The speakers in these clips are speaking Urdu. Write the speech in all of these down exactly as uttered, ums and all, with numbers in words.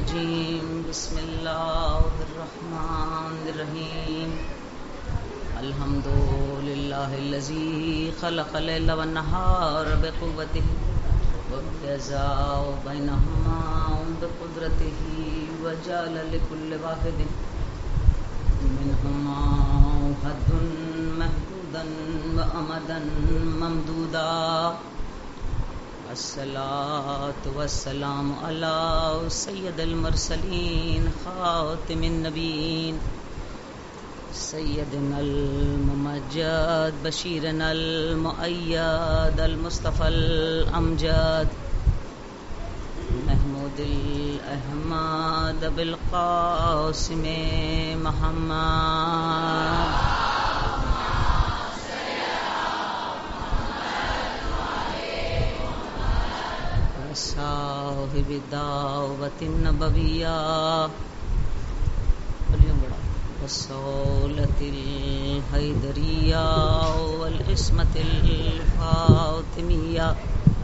الرجيم بسم الله الرحمن الرحيم الحمد لله الذي خلق الليل والنهار بقوته وجزاء بينهما بقدرته وجعل لكل واحد منهما حد محدودا وأمدا ممدودا الصلاة والسلام على سيد المرسلين خاتم النبيين سيدنا الممجد بشيرنا المؤيد المصطفى الأمجد محمود الأحمد بالقاسم محمد صاحب الدعوة النبوية والصولة الحيدرية والعصمة الفاطمية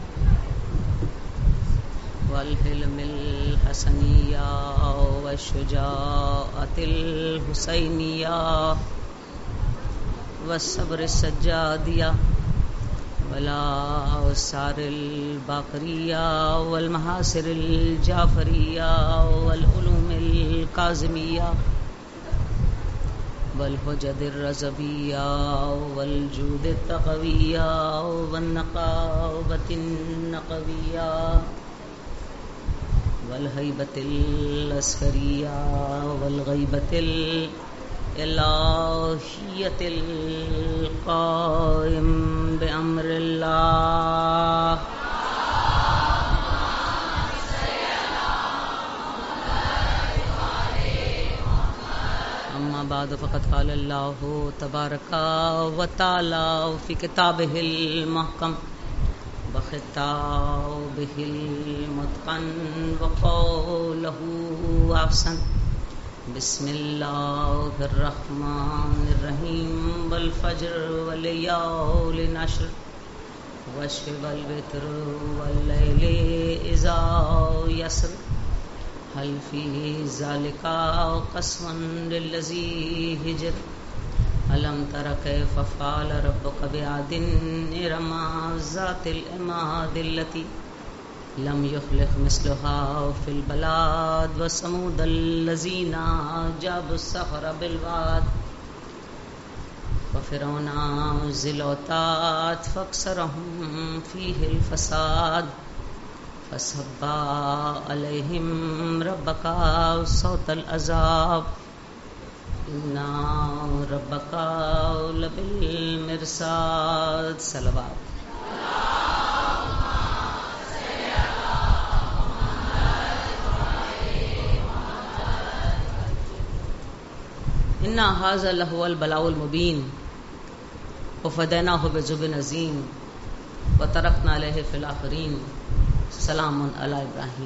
والحلم الحسنية والشجاعة الحسينية والصبر السجادية ولا سار الباقرية والمحاسر الجعفرية والعلوم الكاظمية والحجج الرزبية والجود التقوية والنقاوة النقوية والهيبة العسكرية والغيبة الإلهية القائم بأمر الله أما بعد فقد قال الله تبارك وتعالى في كتابه المحكم وخطابه المتقن وقوله أحسن بسم الله الرحمن الرحيم والفجر والليال العشر والشفع والوتر والليل إذا يسر هل في ذلك قسم للذي هجر ألم تر كيف فعل ربك بعاد إرم ذات العماد التي لم يخلق مثلها في البلاد وثمود الذين جابوا الصخر بالواد وفرعون ذي الأوتاد فأكثرهم فيه الفساد فصب عليهم ربك صوت العذاب إن ربك لبالمرصاد صلوات إن هذا لهو البلاء المبين وفديناه بذبح عظيم وتركنا عليه في الآخرين سلام علی ابراہیم.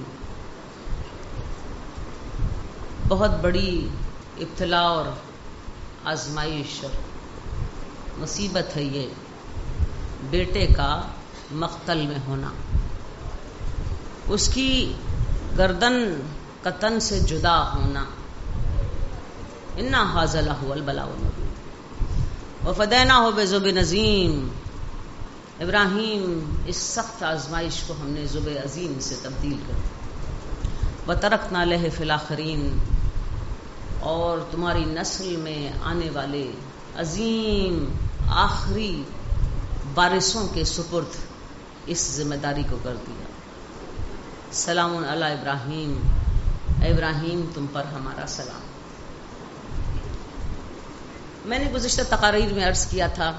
بہت بڑی ابتلا اور آزمائش اور مصیبت ہے یہ بیٹے کا مقتل میں ہونا، اس کی گردن کا تن سے جدا ہونا. انا ھذا لہو البلاء المبین وفدیناہ بذبح عظیم. ابراہیم اس سخت آزمائش کو ہم نے ذبح عظیم سے تبدیل کر دیا. وترکنا علیہ فی الآخرین، اور تمہاری نسل میں آنے والے عظیم آخری وارثوں کے سپرد اس ذمہ داری کو کر دیا. سلام علی ابراہیم، اے ابراہیم تم پر ہمارا سلام. میں نے گزشتہ تقاریر میں عرض کیا تھا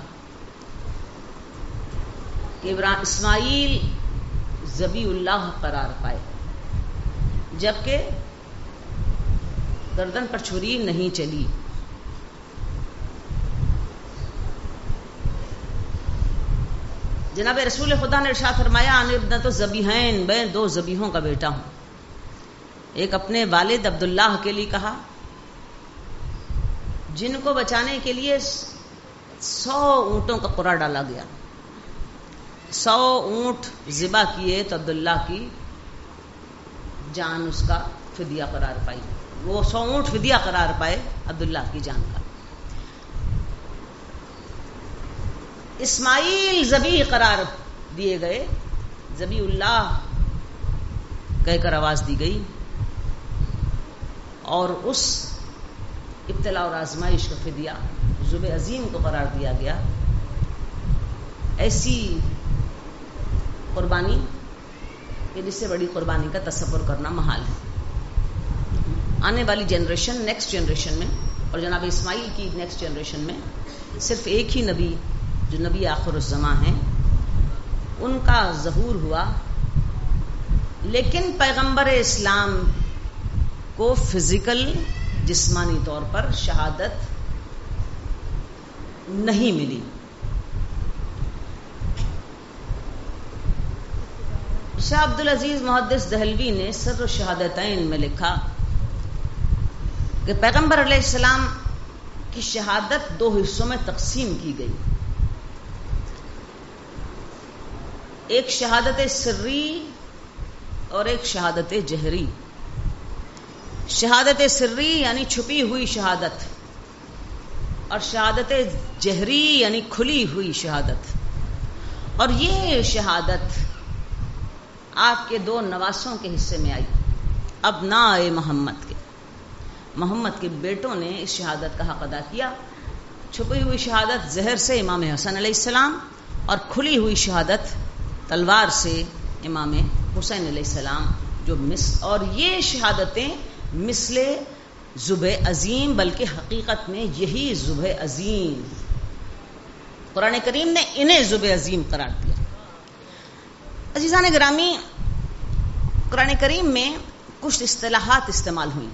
کہ اسماعیل ذبیح اللہ قرار پائے، جبکہ گردن پر چھری نہیں چلی. جناب رسول خدا نے ارشاد فرمایا ان ابنۃ الذبیحین، میں دو ذبیحوں کا بیٹا ہوں. ایک اپنے والد عبداللہ کے لیے کہا جن کو بچانے کے لیے سو اونٹوں کا قرعہ ڈالا گیا. سو اونٹ ذبح کیے تو عبداللہ کی جان اس کا فدیہ قرار پائی، وہ سو اونٹ فدیہ قرار پائے عبداللہ کی جان کا. اسماعیل ذبیح قرار دیے گئے، ذبیح اللہ کہہ کر آواز دی گئی، اور اس ابتلاء اور آزمائش کا فدیہ ذبح عظیم کو قرار دیا گیا. ایسی قربانی کہ جس سے بڑی قربانی کا تصور کرنا محال ہے. آنے والی جنریشن، نیکسٹ جنریشن میں، اور جناب اسماعیل کی نیکسٹ جنریشن میں صرف ایک ہی نبی جو نبی آخر الزماں ہیں ان کا ظہور ہوا، لیکن پیغمبر اسلام کو فزیکل جسمانی طور پر شہادت نہیں ملی. شاہ عبد العزیز محدث دہلوی نے سر الشہادتین میں لکھا کہ پیغمبر علیہ السلام کی شہادت دو حصوں میں تقسیم کی گئی. ایک شہادت سری اور ایک شہادت جہری. شہادت سری یعنی چھپی ہوئی شہادت، اور شہادت جہری یعنی کھلی ہوئی شہادت. اور یہ شہادت آپ کے دو نواسوں کے حصے میں آئی، ابناء محمد کے. محمد کے بیٹوں نے اس شہادت کا حق ادا کیا. چھپی ہوئی شہادت زہر سے امام حسن علیہ السلام، اور کھلی ہوئی شہادت تلوار سے امام حسین علیہ السلام. جو مس اور یہ شہادتیں مثل ذبح عظیم، بلکہ حقیقت میں یہی ذبح عظیم، قرآن کریم نے انہیں ذبح عظیم قرار دیا. عزیزان گرامی، قرآن کریم میں کچھ اصطلاحات استعمال ہوئیں.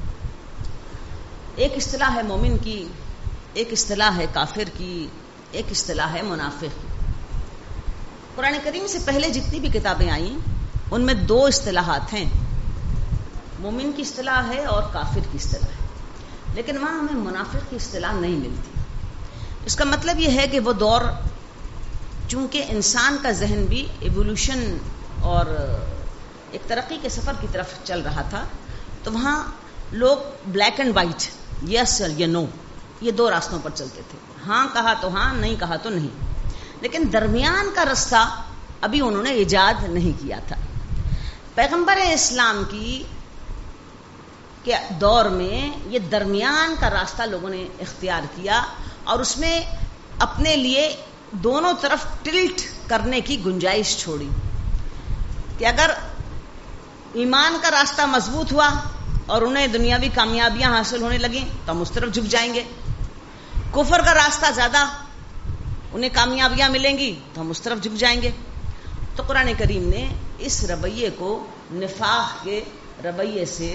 ایک اصطلاح ہے مومن کی، ایک اصطلاح ہے کافر کی، ایک اصطلاح ہے منافق کی. قرآن کریم سے پہلے جتنی بھی کتابیں آئیں ان میں دو اصطلاحات ہیں، مومن کی اصطلاح ہے اور کافر کی اصطلاح ہے، لیکن وہاں ہمیں منافق کی اصطلاح نہیں ملتی. اس کا مطلب یہ ہے کہ وہ دور چونکہ انسان کا ذہن بھی ایوولوشن اور ایک ترقی کے سفر کی طرف چل رہا تھا، تو وہاں لوگ بلیک اینڈ وائٹ، یس یا نو، یہ دو راستوں پر چلتے تھے. ہاں کہا تو ہاں، نہیں کہا تو نہیں. لیکن درمیان کا راستہ ابھی انہوں نے ایجاد نہیں کیا تھا. پیغمبر اسلام کی کے دور میں یہ درمیان کا راستہ لوگوں نے اختیار کیا، اور اس میں اپنے لیے دونوں طرف ٹلٹ کرنے کی گنجائش چھوڑی کہ اگر ایمان کا راستہ مضبوط ہوا اور انہیں دنیاوی کامیابیاں حاصل ہونے لگیں تو ہم اس طرف جھک جائیں گے. کفر کا راستہ زیادہ، انہیں کامیابیاں ملیں گی تو ہم اس طرف جھک جائیں گے. تو قرآن کریم نے اس رویے کو نفاق کے رویے سے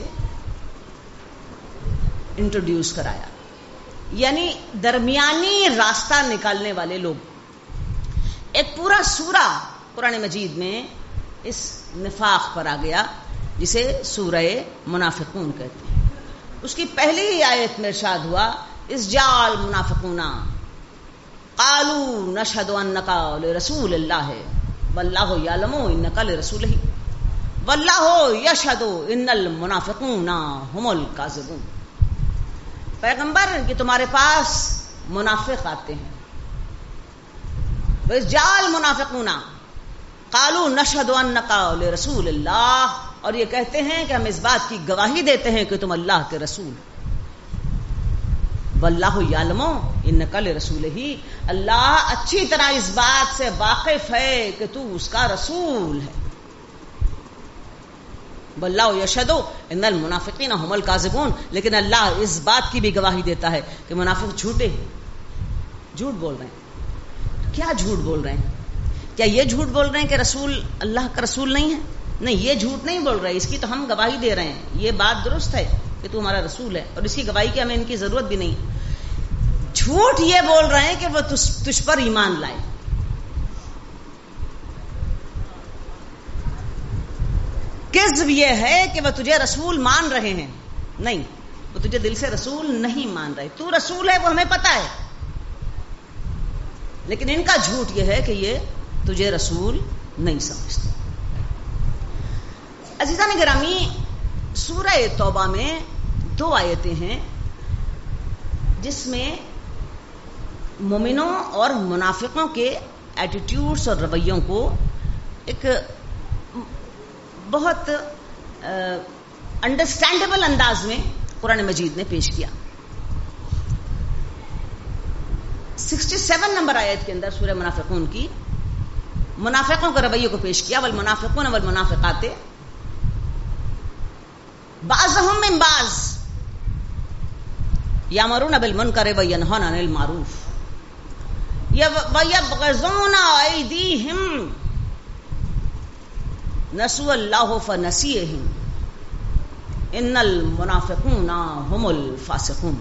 انٹروڈیوس کرایا، یعنی درمیانی راستہ نکالنے والے لوگ. ایک پورا سورہ قرآن مجید میں اس نفاق پر آ گیا جسے سورہ منافقون کہتے ہیں. اس کی پہلی ہی آیت میں ارشاد ہوا، اس جال منافقون قالوا نشهد انک لرسول اللہ واللہ یعلم انک لرسولہ واللہ یشہد ان المنافقون هم الکاذبون. پیغمبر کہ تمہارے پاس منافق آتے ہیں، اس جال منافقون قالوا نشهد انک لرسول اللہ، اور یہ کہتے ہیں کہ ہم اس بات کی گواہی دیتے ہیں کہ تم اللہ کے رسول. واللہ یعلم انک لرسولہ، اللہ اچھی طرح اس بات سے واقف ہے کہ تو اس کا رسول ہے. واللہ یشہد ان المنافقین هم الکاذبون، لیکن اللہ اس بات کی بھی گواہی دیتا ہے کہ منافق جھوٹے ہیں، جھوٹ بول رہے ہیں. کیا جھوٹ بول رہے ہیں؟ کیا یہ جھوٹ بول رہے ہیں کہ رسول اللہ کا رسول نہیں ہے؟ نہیں، یہ جھوٹ نہیں بول رہے، اس کی تو ہم گواہی دے رہے ہیں. یہ بات درست ہے کہ تو ہمارا رسول ہے، اور اس کی گواہی کی ہمیں ان کی ضرورت بھی نہیں. جھوٹ یہ بول رہے ہیں کہ وہ تجھ پر ایمان لائے. کذب یہ ہے کہ وہ تجھے رسول مان رہے ہیں، نہیں، وہ تجھے دل سے رسول نہیں مان رہے. تو رسول ہے وہ ہمیں پتا ہے، لیکن ان کا جھوٹ یہ ہے کہ یہ تجھے رسول نہیں سمجھتے. عزیزان گرامی، سورہ توبہ میں دو آیتیں ہیں جس میں مومنوں اور منافقوں کے ایٹیٹیوڈز اور رویوں کو ایک بہت انڈرسٹینڈیبل انداز میں قرآن مجید نے پیش کیا. سکسٹی سیون نمبر آیت کے اندر سورہ منافقون کی منافقوں کے رویے کو پیش کیا. والمنافقون والمنافقات بعضهم من بعض یامرون بالمنکر وینہون عن المعروف ویبغضون ایدیہم نسوا اللہ فنسیہم ان المنافقون هم الفاسقون.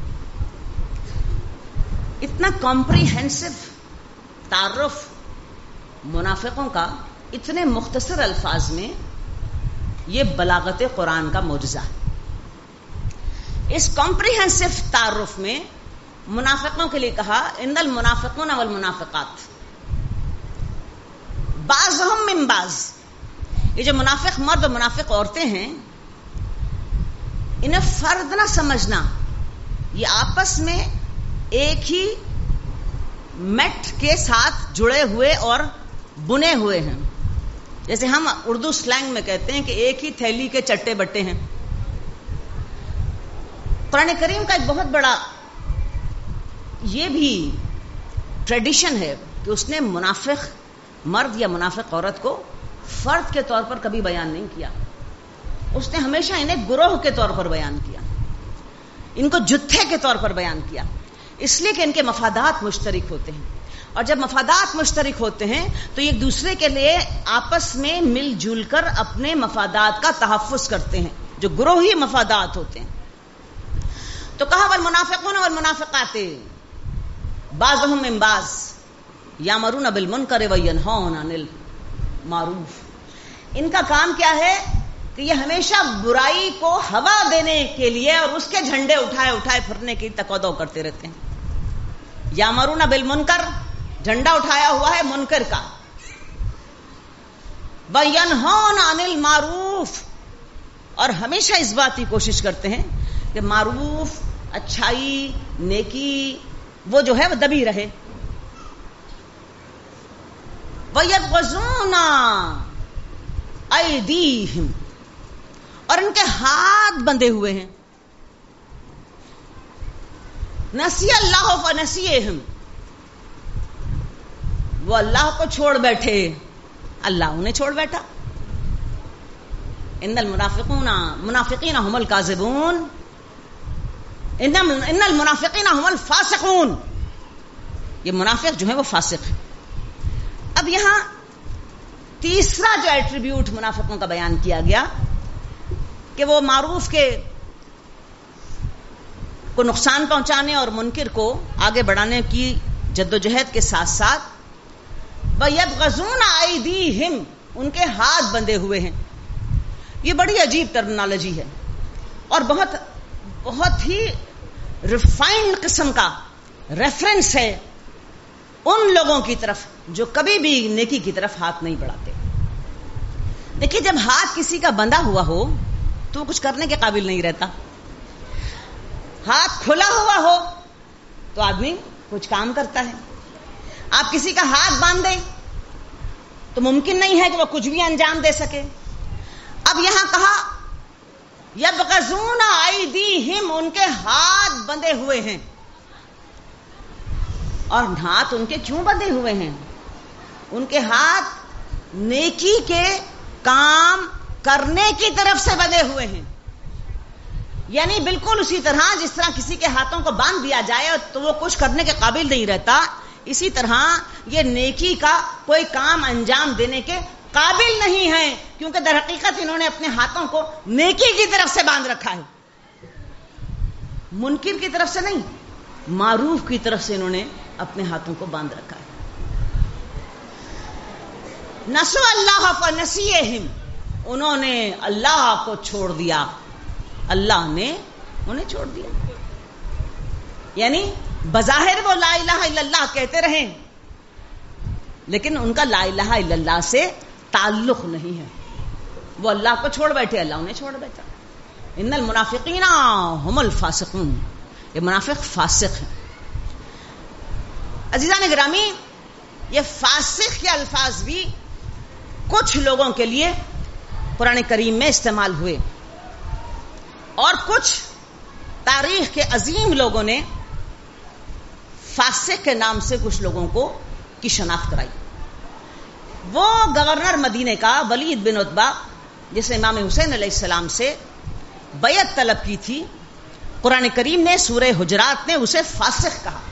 اتنا کمپریہنسو تعارف منافقوں کا اتنے مختصر الفاظ میں یہ بلاغت قرآن کا معجزہ ہے. اس کمپریہنسو تعارف میں منافقوں کے لیے کہا ان المنافقون والمنافقات بعضهم من بعض. یہ جو منافق مرد اور منافق عورتیں ہیں انہیں فرد نہ سمجھنا، یہ آپس میں ایک ہی میٹ کے ساتھ جڑے ہوئے اور بنے ہوئے ہیں. جیسے ہم اردو سلینگ میں کہتے ہیں کہ ایک ہی تھیلی کے چٹے بٹے ہیں. قرآن کریم کا ایک بہت بڑا یہ بھی ٹریڈیشن ہے کہ اس نے منافق مرد یا منافق عورت کو فرد کے طور پر کبھی بیان نہیں کیا. اس نے ہمیشہ انہیں گروہ کے طور پر بیان کیا، ان کو جتھے کے طور پر بیان کیا، اس لیے کہ ان کے مفادات مشترک ہوتے ہیں. اور جب مفادات مشترک ہوتے ہیں تو ایک دوسرے کے لیے آپس میں مل جل کر اپنے مفادات کا تحفظ کرتے ہیں جو گروہی مفادات ہوتے ہیں. تو کہا والمنافقون والمنافقات بعضهم من بعض یامرون بالمنکر وینہون عن المعروف. ان کا کام کیا ہے کہ یہ ہمیشہ برائی کو ہوا دینے کے لیے اور اس کے جھنڈے اٹھائے اٹھائے پھرنے کی تقاضا کرتے رہتے ہیں. یامرون بالمنکر، جھنڈا اٹھایا ہوا ہے منکر کا، وینہون عن المعروف، اور ہمیشہ اس بات کی کوشش کرتے ہیں کہ معروف، اچھائی، نیکی وہ جو ہے وہ دبی رہے. وَيَبْغَضُونَ أَيْدِيهِمْ، اور ان کے ہاتھ بندھے ہوئے ہیں. نسی اللہ فنسیہم، وہ اللہ کو چھوڑ بیٹھے، اللہ انہیں چھوڑ بیٹھا. ان المنافقون منافقین هم الکاذبون ان المنافقین هم الفاسقون. یہ منافق جو ہے وہ فاسق ہے. اب یہاں تیسرا جو ایٹریبیوٹ منافقوں کا بیان کیا گیا کہ وہ معروف کے کو نقصان پہنچانے اور منکر کو آگے بڑھانے کی جدوجہد کے ساتھ ساتھ وَيَبْغَضُونَ أَيْدِيهِمْ، ان کے ہاتھ بندھے ہوئے ہیں. یہ بڑی عجیب ٹرمنالوجی ہے اور بہت بہت ہی ریفائنڈ قسم کا ریفرنس ہے ان لوگوں کی طرف جو کبھی بھی نیکی کی طرف ہاتھ نہیں بڑھاتے. دیکھیے جب ہاتھ کسی کا بندھا ہوا ہو تو وہ کچھ کرنے کے قابل نہیں رہتا. ہاتھ کھلا ہوا ہو تو آدمی کچھ کام کرتا ہے. آپ کسی کا ہاتھ باندھ دیں تو ممکن نہیں ہے کہ وہ کچھ بھی انجام دے سکے. اب یہاں کہا یبغضون ایدیہم، ان کے ہاتھ بندھے ہوئے ہیں. اور ہاتھ ان کے کیوں بندھے ہوئے ہیں؟ ان کے ہاتھ نیکی کے کام کرنے کی طرف سے بندھے ہوئے ہیں. یعنی بالکل اسی طرح جس طرح کسی کے ہاتھوں کو باندھ دیا جائے تو وہ کچھ کرنے کے قابل نہیں رہتا، اسی طرح یہ نیکی کا کوئی کام انجام دینے کے قابل نہیں ہے، کیونکہ در حقیقت انہوں نے اپنے ہاتھوں کو نیکی کی طرف سے باندھ رکھا ہے، منکر کی طرف سے نہیں، معروف کی طرف سے انہوں نے اپنے ہاتھوں کو باندھ رکھا ہے. نسو اللہ فنسیہم، انہوں نے اللہ کو چھوڑ دیا، اللہ نے انہیں چھوڑ دیا. یعنی بظاہر وہ لا الہ الا اللہ کہتے رہے لیکن ان کا لا الہ الا اللہ سے تعلق نہیں ہے. وہ اللہ کو چھوڑ بیٹھے، اللہ انہیں چھوڑ بیٹھا. ان المنافقین هم الفاسقون، یہ منافق فاسق ہیں۔ عزیزان گرامی، یہ فاسق کے الفاظ بھی کچھ لوگوں کے لیے قرآن کریم میں استعمال ہوئے، اور کچھ تاریخ کے عظیم لوگوں نے فاسق کے نام سے کچھ لوگوں کو کی شناخت کرائی۔ وہ گورنر مدینے کا ولید بن عتبہ، جس نے امام حسین علیہ السلام سے بیعت طلب کی تھی، قرآن کریم نے سورہ حجرات نے اسے فاسق کہا۔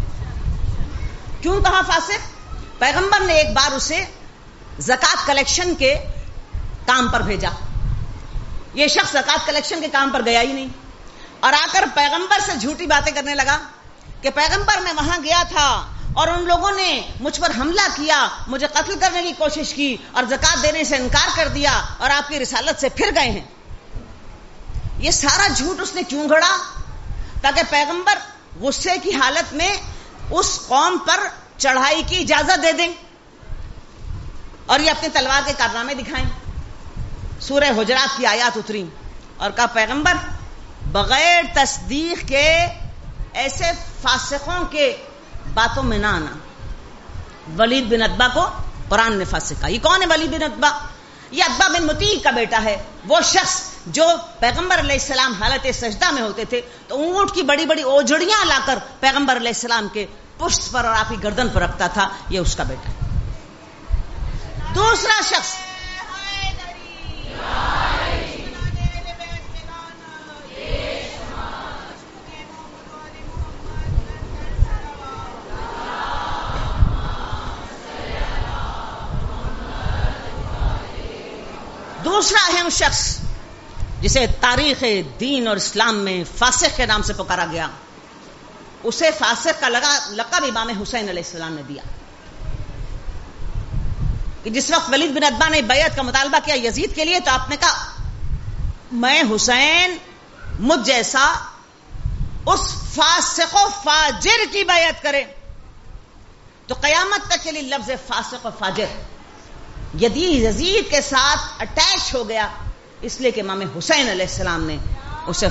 کیوں کہا فاسق؟ پیغمبر نے ایک بار اسے زکوٰۃ کلیکشن کے کام پر بھیجا، یہ شخص زکوٰۃ کلیکشن کے کام پر گیا ہی نہیں، اور آ کر پیغمبر سے جھوٹی باتیں کرنے لگا کہ پیغمبر میں وہاں گیا تھا اور ان لوگوں نے مجھ پر حملہ کیا، مجھے قتل کرنے کی کوشش کی اور زکوٰۃ دینے سے انکار کر دیا اور آپ کی رسالت سے پھر گئے ہیں۔ یہ سارا جھوٹ اس نے کیوں گھڑا؟ تاکہ پیغمبر غصے کی حالت میں اس قوم پر چڑھائی کی اجازت دے دیں اور یہ اپنی تلوار کے کارنامے دکھائیں۔ سورہ حجرات کی آیات اتری اور کہا پیغمبر بغیر تصدیق کے ایسے فاسقوں کے باتوں میں نہ آنا۔ ولید بن عتبہ کو قرآن نے فاسق کہا۔ یہ کون ہے ولید بن عتبہ؟ یہ عتبہ بن مطیع کا بیٹا ہے، وہ شخص جو پیغمبر علیہ السلام حالت سجدہ میں ہوتے تھے تو اونٹ کی بڑی بڑی اوجڑیاں لا کر پیغمبر علیہ السلام کے پشت پر اور آپ کی گردن پر رکھتا تھا، یہ اس کا بیٹا ہے۔ دوسرا شخص دوسرا اہم شخص جسے تاریخ دین اور اسلام میں فاسق کے نام سے پکارا گیا، اسے فاسق کا لقب امام حسین علیہ السلام نے دیا کہ جس وقت ولید بن عتبہ نے بیعت کا مطالبہ کیا یزید کے لیے تو آپ نے کہا میں حسین مجھ جیسا اس فاسق و فاجر کی بیعت کرے، تو قیامت تک کے لیے لفظ فاسق و فاجر یزید کے ساتھ اٹیچ ہو گیا، اس لیے کہ امام حسین علیہ السلام نے اسے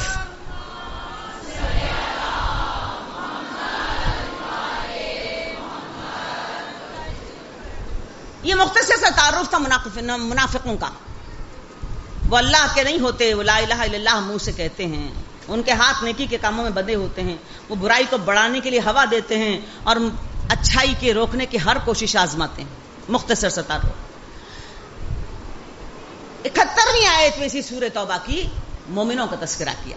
یہ مختصر سا تعارف تھا منافقوں کا۔ وہ اللہ کے نہیں ہوتے، وہ لا الہ الا اللہ منہ سے کہتے ہیں، ان کے ہاتھ نیکی کے کاموں میں بندھے ہوتے ہیں، وہ برائی کو بڑھانے کے لیے ہوا دیتے ہیں اور اچھائی کے روکنے کی ہر کوشش آزماتے ہیں۔ مختصر سا تعارف۔ اکہترویں آیت میں اسی سورہ توبہ کی مومنوں کا تذکرہ کیا۔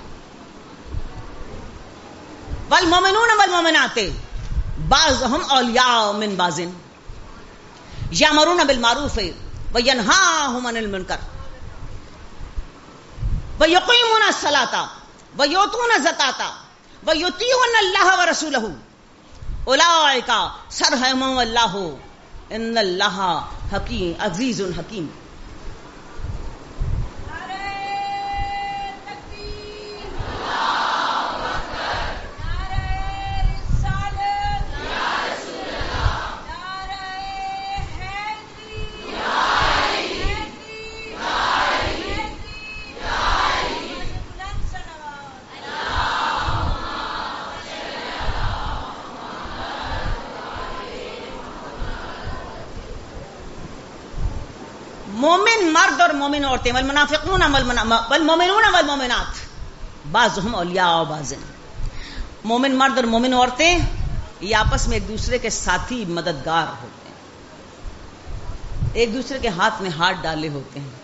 والمومنون والمومنات بعضهم اولیاء من بعض یامرون بالمعروف وینہاہم عن المنکر ویقیمون الصلاۃ ویؤتون الزکاۃ ویطیعون اللہ ورسولہ اولئک سرہم اللہ ان اللہ حکیم عزیز حکیم۔ مومن مرد اور مومن عورتیں والمنافقون والمومنون والمومنات بعضهم اولیاء بعض، مومن مرد اور مومن عورتیں یہ آپس میں ایک دوسرے کے ساتھی مددگار ہوتے ہیں، ایک دوسرے کے ہاتھ میں ہاتھ ڈالے ہوتے ہیں۔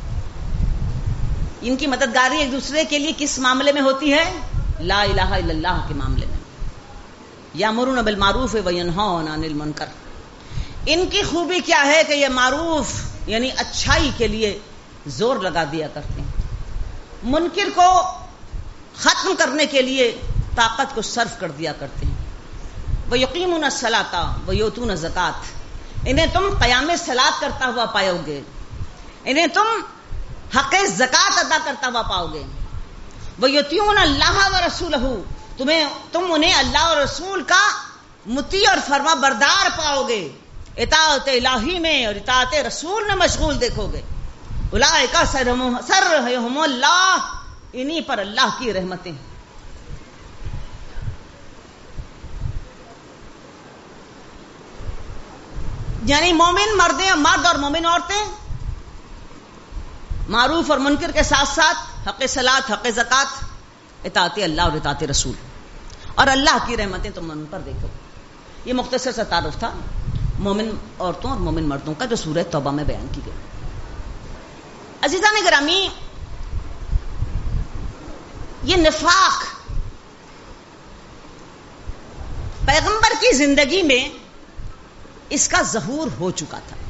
ان کی مددگاری ایک دوسرے کے لیے کس معاملے میں ہوتی ہے؟ لا الہ الا اللہ کے معاملے میں۔ یامرون بالمعروف وینہون عن المنکر، ان کی خوبی کیا ہے کہ یہ معروف یعنی اچھائی کے لیے زور لگا دیا کرتے ہیں، منکر کو ختم کرنے کے لیے طاقت کو صرف کر دیا کرتے ہیں۔ وَيُقِيمُونَ الصَّلَاةَ وَيُؤْتُونَ الزَّكَاةَ، انہیں تم قیام صلاۃ کرتا ہوا پاؤ گے، انہیں تم حق زکات ادا کرتا ہوا پاؤ گے۔ وَيُطِيعُونَ اللَّهَ وَرَسُولَهُ، تمہیں تم انہیں اللہ اور رسول کا مطیع اور فرما بردار پاؤ گے، اطاعت الہی میں اور اطاعت رسول میں مشغول دیکھو گے۔ اولئک سرہم اللہ انہی پر اللہ کی رحمتیں. یعنی مومن مردیں مرد اور مومن عورتیں معروف اور منکر کے ساتھ ساتھ حق صلاۃ، حق زکوٰۃ، اطاعت اللہ اور اطاعت رسول، اور اللہ کی رحمتیں تم ان پر دیکھو. یہ مختصر سا تعارف تھا مومن عورتوں اور مومن مردوں کا جو سورہ توبہ میں بیان کی گئی. عزیزان گرامی، یہ نفاق پیغمبر کی زندگی میں اس کا ظہور ہو چکا تھا،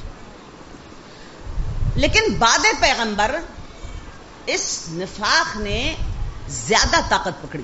لیکن بعد پیغمبر اس نفاق نے زیادہ طاقت پکڑی.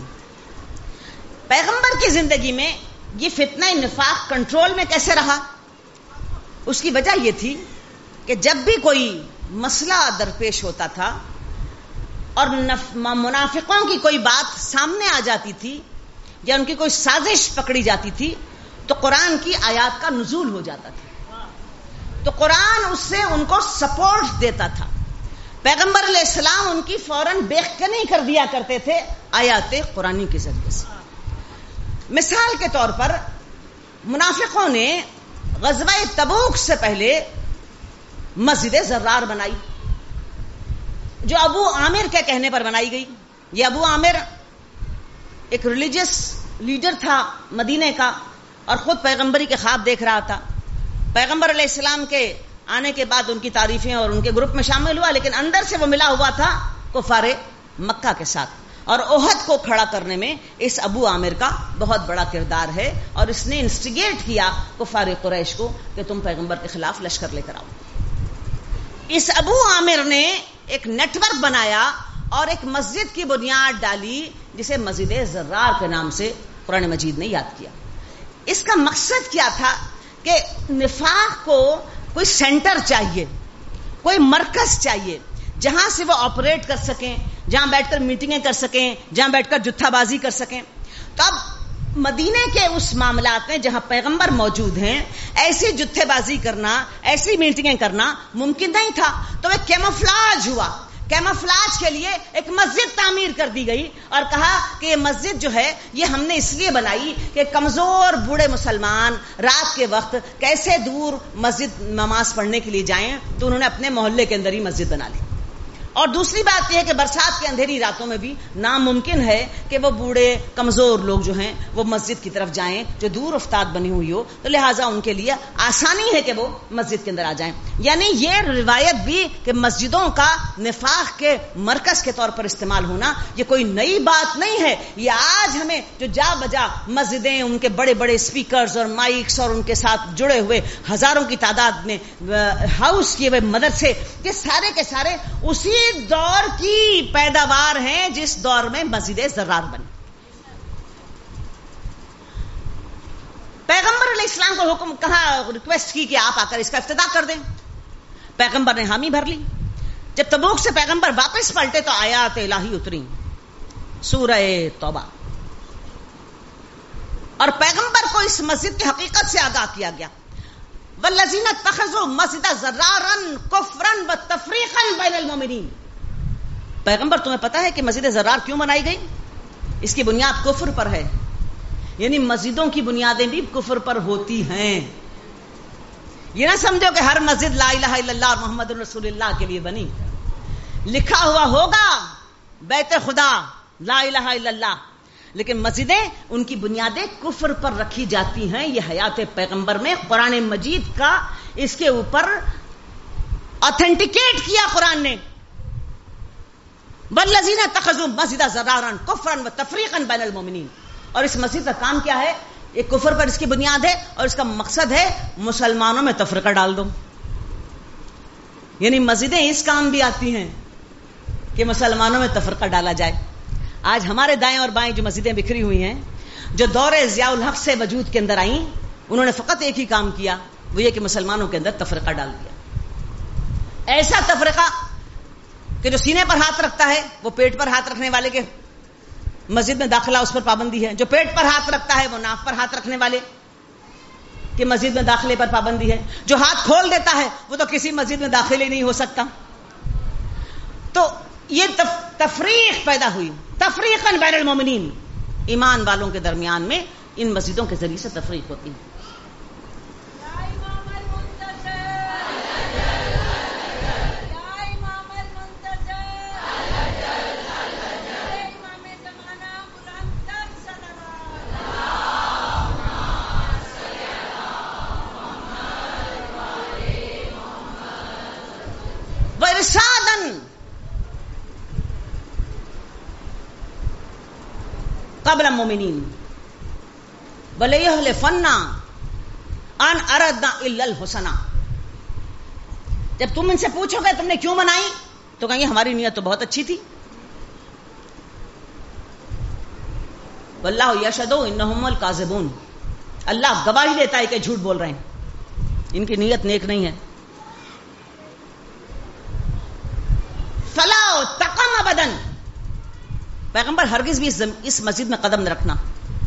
پیغمبر کی زندگی میں یہ فتنہ نفاق کنٹرول میں کیسے رہا؟ اس کی وجہ یہ تھی کہ جب بھی کوئی مسئلہ درپیش ہوتا تھا اور منافقوں کی کوئی بات سامنے آ جاتی تھی یا ان کی کوئی سازش پکڑی جاتی تھی تو قرآن کی آیات کا نزول ہو جاتا تھا، تو قرآن اس سے ان کو سپورٹ دیتا تھا. پیغمبر علیہ السلام ان کی فوراً بےخکنی کر دیا کرتے تھے آیات قرآنی کے ذریعے سے. مثال کے طور پر منافقوں نے غزوہ تبوک سے پہلے مسجد زرار بنائی، جو ابو عامر کے کہنے پر بنائی گئی. یہ ابو عامر ایک ریلیجیس لیڈر تھا مدینے کا، اور خود پیغمبری کے خواب دیکھ رہا تھا. پیغمبر علیہ السلام کے آنے کے بعد ان کی تعریفیں اور ان کے گروپ میں شامل ہوا، لیکن اندر سے وہ ملا ہوا تھا کفار مکہ کے ساتھ. اور احد کو کھڑا کرنے میں اس ابو عامر کا بہت بڑا کردار ہے، اور اس نے انسٹیگیٹ کیا کفار قریش کو کہ تم پیغمبر کے خلاف لشکر لے کر آؤ. اس ابو عامر نے ایک نیٹ ورک بنایا اور ایک مسجد کی بنیاد ڈالی جسے مسجد زرار کے نام سے قرآن مجید نے یاد کیا. اس کا مقصد کیا تھا کہ نفاق کو کوئی سینٹر چاہیے، کوئی مرکز چاہیے جہاں سے وہ آپریٹ کر سکیں، جہاں بیٹھ کر میٹنگیں کر سکیں، جہاں بیٹھ کر جتھا بازی کر سکیں. تو اب مدینے کے اس معاملات میں جہاں پیغمبر موجود ہیں ایسی جتھے بازی کرنا، ایسی میٹنگیں کرنا ممکن نہیں تھا. تو ایک کیموفلاج ہوا. کیموفلاج کے لیے ایک مسجد تعمیر کر دی گئی اور کہا کہ یہ مسجد جو ہے یہ ہم نے اس لیے بنائی کہ کمزور بوڑھے مسلمان رات کے وقت کیسے دور مسجد نماز پڑھنے کے لیے جائیں، تو انہوں نے اپنے محلے کے اندر ہی مسجد بنا لی. اور دوسری بات یہ ہے کہ برسات کی اندھیری راتوں میں بھی ناممکن ہے کہ وہ بوڑھے کمزور لوگ جو ہیں وہ مسجد کی طرف جائیں جو دور افتاد بنی ہوئی ہو، تو لہٰذا ان کے لیے آسانی ہے کہ وہ مسجد کے اندر آ جائیں. یعنی یہ روایت بھی کہ مسجدوں کا نفاق کے مرکز کے طور پر استعمال ہونا یہ کوئی نئی بات نہیں ہے. یہ آج ہمیں جو جا بجا مسجدیں، ان کے بڑے بڑے اسپیکرز اور مائکس اور ان کے ساتھ جڑے ہوئے ہزاروں کی تعداد میں ہاؤس کیے ہوئے مدرسے، یہ سارے کے سارے اسی دور کی پیداوار ہیں جس دور میں مسجد زرار بنی. پیغمبر علیہ السلام کو حکم کہا، ریکویسٹ کی کہ آپ آ کر اس کا افتتاح کر دیں. پیغمبر نے حامی بھر لی. جب تبوک سے پیغمبر واپس پلٹے تو آیات الہی اتری، سورہ توبہ، اور پیغمبر کو اس مسجد کی حقیقت سے آگاہ کیا گیا. والذین اتخذوا مسجد زرارا کفرا وتفریقا بین المؤمنین. پیغمبر تمہیں پتا ہے کہ مسجد زرار کیوں بنائی گئی؟ اس کی بنیاد کفر پر ہے. یعنی مسجدوں کی بنیادیں بھی کفر پر ہوتی ہیں. یہ نہ سمجھو کہ ہر مسجد لا الہ الا اللہ محمد رسول اللہ کے لیے بنی. لکھا ہوا ہوگا بیت خدا لا الہ الا اللہ، لیکن مسجدیں ان کی بنیادیں کفر پر رکھی جاتی ہیں. یہ حیات پیغمبر میں قرآن مجید کا اس کے اوپر آتھینٹیکیٹ کیا قرآن نے. والذین اتخذوا مسجد زرارا کفرا وتفریقا بین المؤمنین. اور اس مسجد کا کام کیا ہے؟ ایک کفر پر اس کی بنیاد ہے اور اس کا مقصد ہے مسلمانوں میں تفرقہ ڈال دو. یعنی مسجدیں اس کام بھی آتی ہیں کہ مسلمانوں میں تفرقہ ڈالا جائے. آج ہمارے دائیں اور بائیں جو مسجدیں بکھری ہوئی ہیں، جو دور ضیاء الحق سے وجود کے اندر آئیں، انہوں نے فقط ایک ہی کام کیا، وہ یہ کہ مسلمانوں کے اندر تفرقہ ڈال دیا. ایسا تفرقہ کہ جو سینے پر ہاتھ رکھتا ہے وہ پیٹ پر ہاتھ رکھنے والے کے مسجد میں داخلہ اس پر پابندی ہے، جو پیٹ پر ہاتھ رکھتا ہے وہ ناک پر ہاتھ رکھنے والے کہ مسجد میں داخلے پر پابندی ہے، جو ہاتھ کھول دیتا ہے وہ تو کسی مسجد میں داخل ہی نہیں ہو سکتا. تو یہ تفریق پیدا ہوئی، تفریقاً بین المومنین، ایمان والوں کے درمیان میں ان مسجدوں کے ذریعے سے تفریق ہوتی ہے. وَإِرْشَادًا قبل المؤمنین وَلَيَحْلِفَنَّ أَنْ أَرَدْنَا إِلَّا الْحُسْنَى. جب تم ان سے پوچھو گے تم نے کیوں منائی تو کہیں گے ہماری نیت تو بہت اچھی تھی. وَاللَّهُ يَشْهَدُ إِنَّهُمْ الْكَاذِبُونَ. اللہ گواہی دیتا ہے کہ جھوٹ بول رہے ہیں، ان کی نیت نیک نہیں ہے. فَلَا تَقَمَ أَبَدًا. پیغمبر ہرگز بھی اس مسجد میں قدم نہ رکھنا.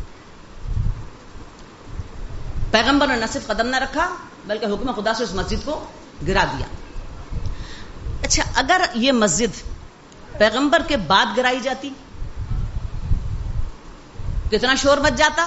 پیغمبر نے نہ صرف قدم نہ رکھا بلکہ حکم خدا سے اس مسجد کو گرا دیا. اچھا، اگر یہ مسجد پیغمبر کے بعد گرائی جاتی کتنا شور مچ جاتا.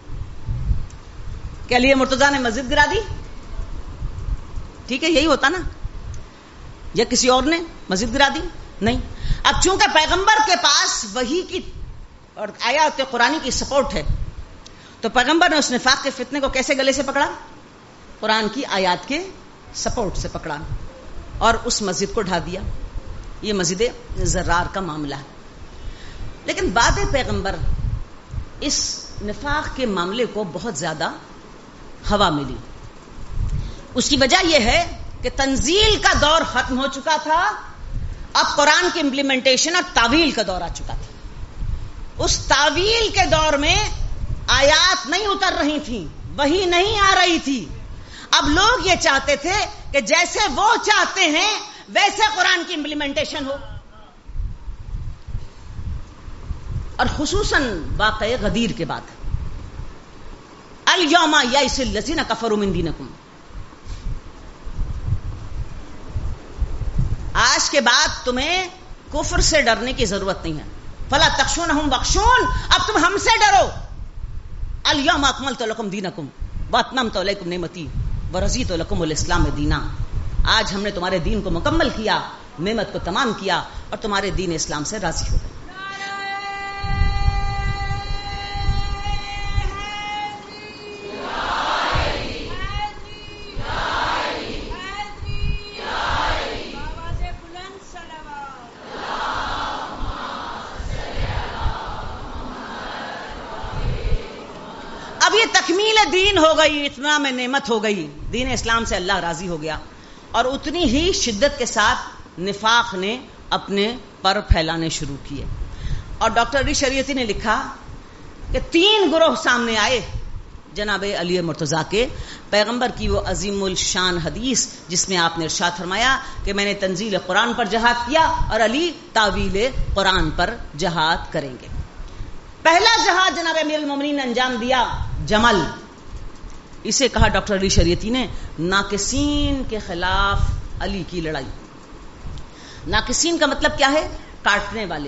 کہ علی مرتضیٰ نے مسجد گرا دی، ٹھیک ہے یہی ہوتا نا، یا کسی اور نے مسجد گرا دی؟ نہیں. اب چونکہ پیغمبر کے پاس وحی کی اور آیات قرآنی کی سپورٹ ہے تو پیغمبر نے اس نفاق کے فتنے کو کیسے گلے سے پکڑا؟ قرآن کی آیات کے سپورٹ سے پکڑا اور اس مسجد کو ڈھا دیا. یہ مسجد زرار کا معاملہ ہے. لیکن بعد پیغمبر اس نفاق کے معاملے کو بہت زیادہ ہوا ملی. اس کی وجہ یہ ہے کہ تنزیل کا دور ختم ہو چکا تھا، اب قرآن کی امپلیمنٹیشن اور تعویل کا دور آ چکا تھا. اس تعویل کے دور میں آیات نہیں اتر رہی تھیں، وحی نہیں آ رہی تھی. اب لوگ یہ چاہتے تھے کہ جیسے وہ چاہتے ہیں ویسے قرآن کی امپلیمنٹیشن ہو. اور خصوصاً واقعہ غدیر کے بعد الیوم یئس الذین کفروا من دینکم. آج کے بعد تمہیں کفر سے ڈرنے کی ضرورت نہیں ہے. فلا تخشونہم واخشون، اب تم ہم سے ڈرو. الیوم اکملت لکم دینکم واتممت علیکم نعمتی ورضیت لکم الاسلام دینا. آج ہم نے تمہارے دین کو مکمل کیا، نعمت کو تمام کیا اور تمہارے دین اسلام سے راضی ہو گئے. اب یہ تکمیل دین ہو گئی، اتنا میں نعمت ہو گئی، دین اسلام سے اللہ راضی ہو گیا. اور اتنی ہی شدت کے ساتھ نفاق نے اپنے پر پھیلانے شروع کیے. اور ڈاکٹر علی شریعتی نے لکھا کہ تین گروہ سامنے آئے جناب علی مرتضیٰ کے. پیغمبر کی وہ عظیم الشان حدیث جس میں آپ نے ارشاد فرمایا کہ میں نے تنزیل قرآن پر جہاد کیا اور علی تعویل قرآن پر جہاد کریں گے. پہلا جہاد جناب امیر المومنین نے انجام دیا جمل. اسے کہا ڈاکٹر علی شریعتی نے ناقصین کے خلاف علی کی لڑائی. ناقصین کا مطلب کیا ہے؟ کاٹنے والے،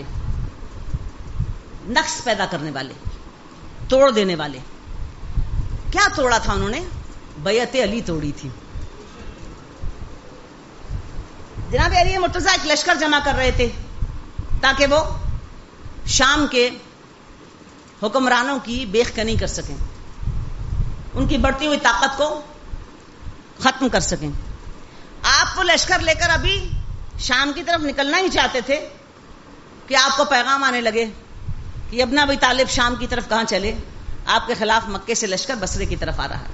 نقص پیدا کرنے والے، توڑ دینے والے. کیا توڑا تھا انہوں نے؟ بیعت علی توڑی تھی. جناب علی مرتضیٰ ایک لشکر جمع کر رہے تھے تاکہ وہ شام کے حکمرانوں کی بیخ کنی کر سکیں، ان کی بڑھتی ہوئی طاقت کو ختم کر سکیں. آپ وہ لشکر لے کر ابھی شام کی طرف نکلنا ہی چاہتے تھے کہ آپ کو پیغام آنے لگے کہ ابن ابی طالب شام کی طرف کہاں چلے، آپ کے خلاف مکے سے لشکر بصرے کی طرف آ رہا ہے.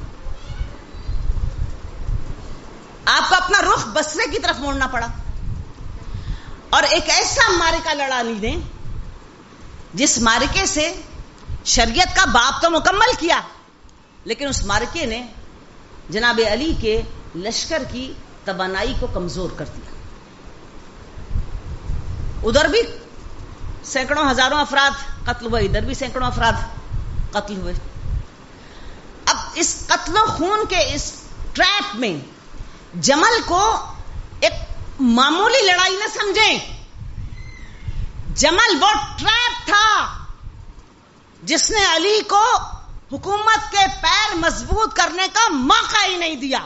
آپ کو اپنا رخ بصرے کی طرف موڑنا پڑا اور ایک ایسا معرکہ لڑا علی نے جس معرکے سے شریعت کا باب تو مکمل کیا لیکن اس معرکے نے جناب علی کے لشکر کی توانائی کو کمزور کر دیا. ادھر بھی سینکڑوں ہزاروں افراد قتل ہوئے، ادھر بھی سینکڑوں افراد قتل ہوئے. اب اس قتل و خون کے اس ٹریپ میں جمل کو ایک معمولی لڑائی نہ سمجھیں. جمل وہ ٹریپ تھا جس نے علی کو حکومت کے پیر مضبوط کرنے کا موقع ہی نہیں دیا.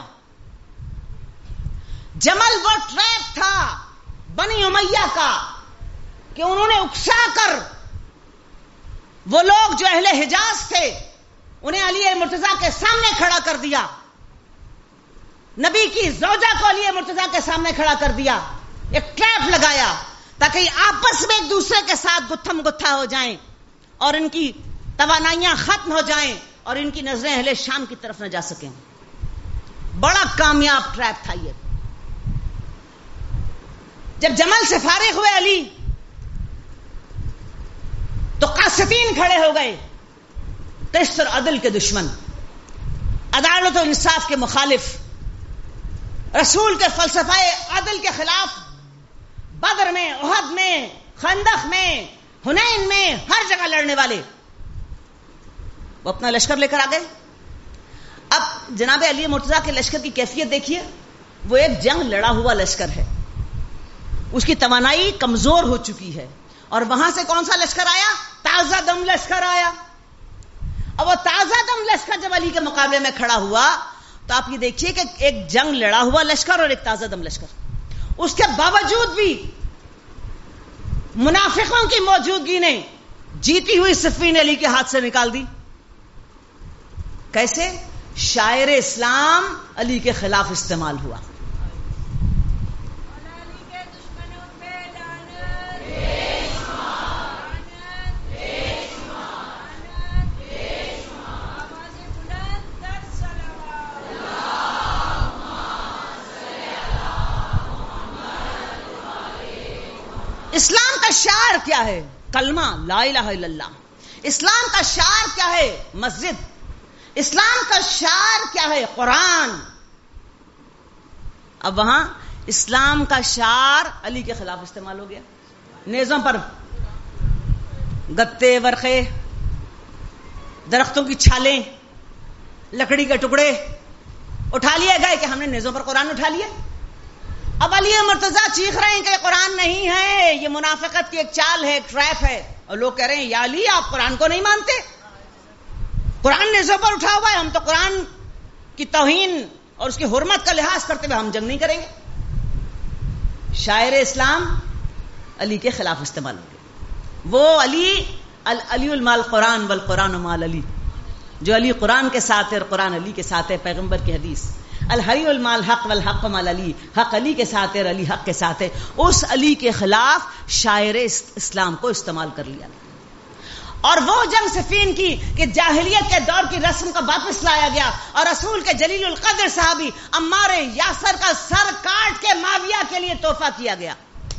جمل وہ ٹریپ تھا بنی امیہ کا کہ انہوں نے اکسا کر وہ لوگ جو اہل حجاز تھے انہیں علی مرتضیٰ کے سامنے کھڑا کر دیا. نبی کی زوجہ کو علی مرتضیٰ کے سامنے کھڑا کر دیا. ایک ٹریپ لگایا تاکہ آپس میں ایک دوسرے کے ساتھ گتھم گتھا ہو جائیں اور ان کی توانائیاں ختم ہو جائیں اور ان کی نظریں اہل شام کی طرف نہ جا سکیں. بڑا کامیاب ٹریپ تھا یہ. جب جمل سے فارغ ہوئے علی تو قاسطین کھڑے ہو گئے، قسط اور عدل کے دشمن، عدالت و انصاف کے مخالف، رسول کے فلسفہ عدل کے خلاف. بدر میں، احد میں، خندق میں، حنین میں، ہر جگہ لڑنے والے وہ اپنا لشکر لے کر آ گئے. اب جناب علی مرتضیٰ کے لشکر کی کیفیت دیکھیے. وہ ایک جنگ لڑا ہوا لشکر ہے، اس کی توانائی کمزور ہو چکی ہے، اور وہاں سے کون سا لشکر آیا؟ تازہ دم لشکر آیا. اب وہ تازہ دم لشکر جب علی کے مقابلے میں کھڑا ہوا تو آپ یہ دیکھیے کہ ایک جنگ لڑا ہوا لشکر اور ایک تازہ دم لشکر، اس کے باوجود بھی منافقوں کی موجودگی نے جیتی ہوئی صفین علی کے ہاتھ سے نکال دی. کیسے؟ شاعر اسلام علی کے خلاف استعمال ہوا. اسلام کا شعار کیا ہے؟ کلمہ لا الہ الا اللہ. اسلام کا شعار کیا ہے؟ مسجد. اسلام کا شعار کیا ہے؟ قرآن. اب وہاں اسلام کا شعار علی کے خلاف استعمال ہو گیا. نیزوں پر گتے، ورقے، درختوں کی چھالیں، لکڑی کے ٹکڑے اٹھا لیے گئے کہ ہم نے نیزوں پر قرآن اٹھا لیا. اب علی مرتضیٰ چیخ رہے ہیں کہ یہ قرآن نہیں ہے، یہ منافقت کی ایک چال ہے، ایک ٹریپ ہے. اور لوگ کہہ رہے ہیں یا علی آپ قرآن کو نہیں مانتے، قرآن نیزوں پر اٹھا ہوا ہے، ہم تو قرآن کی توہین اور اس کی حرمت کا لحاظ کرتے ہوئے ہم جنگ نہیں کریں گے. شاعر اسلام علی کے خلاف استعمال ہو گئے. وہ علی علی المال قرآن والقرآن مال علی، جو علی قرآن کے ساتھ ہے اور قرآن علی کے ساتھ ہے. پیغمبر کی حدیث، الحری المال حق والحق مال علی، حق علی کے ساتھ ہے اور علی حق کے ساتھ ہے. اس علی کے خلاف شاعر اسلام کو استعمال کر لیا. اور وہ جنگ صفین کی کہ جاہلیت کے دور کی رسم کا واپس لایا گیا اور رسول کے جلیل القدر صحابی عمار یاسر کا سر کاٹ کے معاویہ کے لیے تحفہ کیا گیا.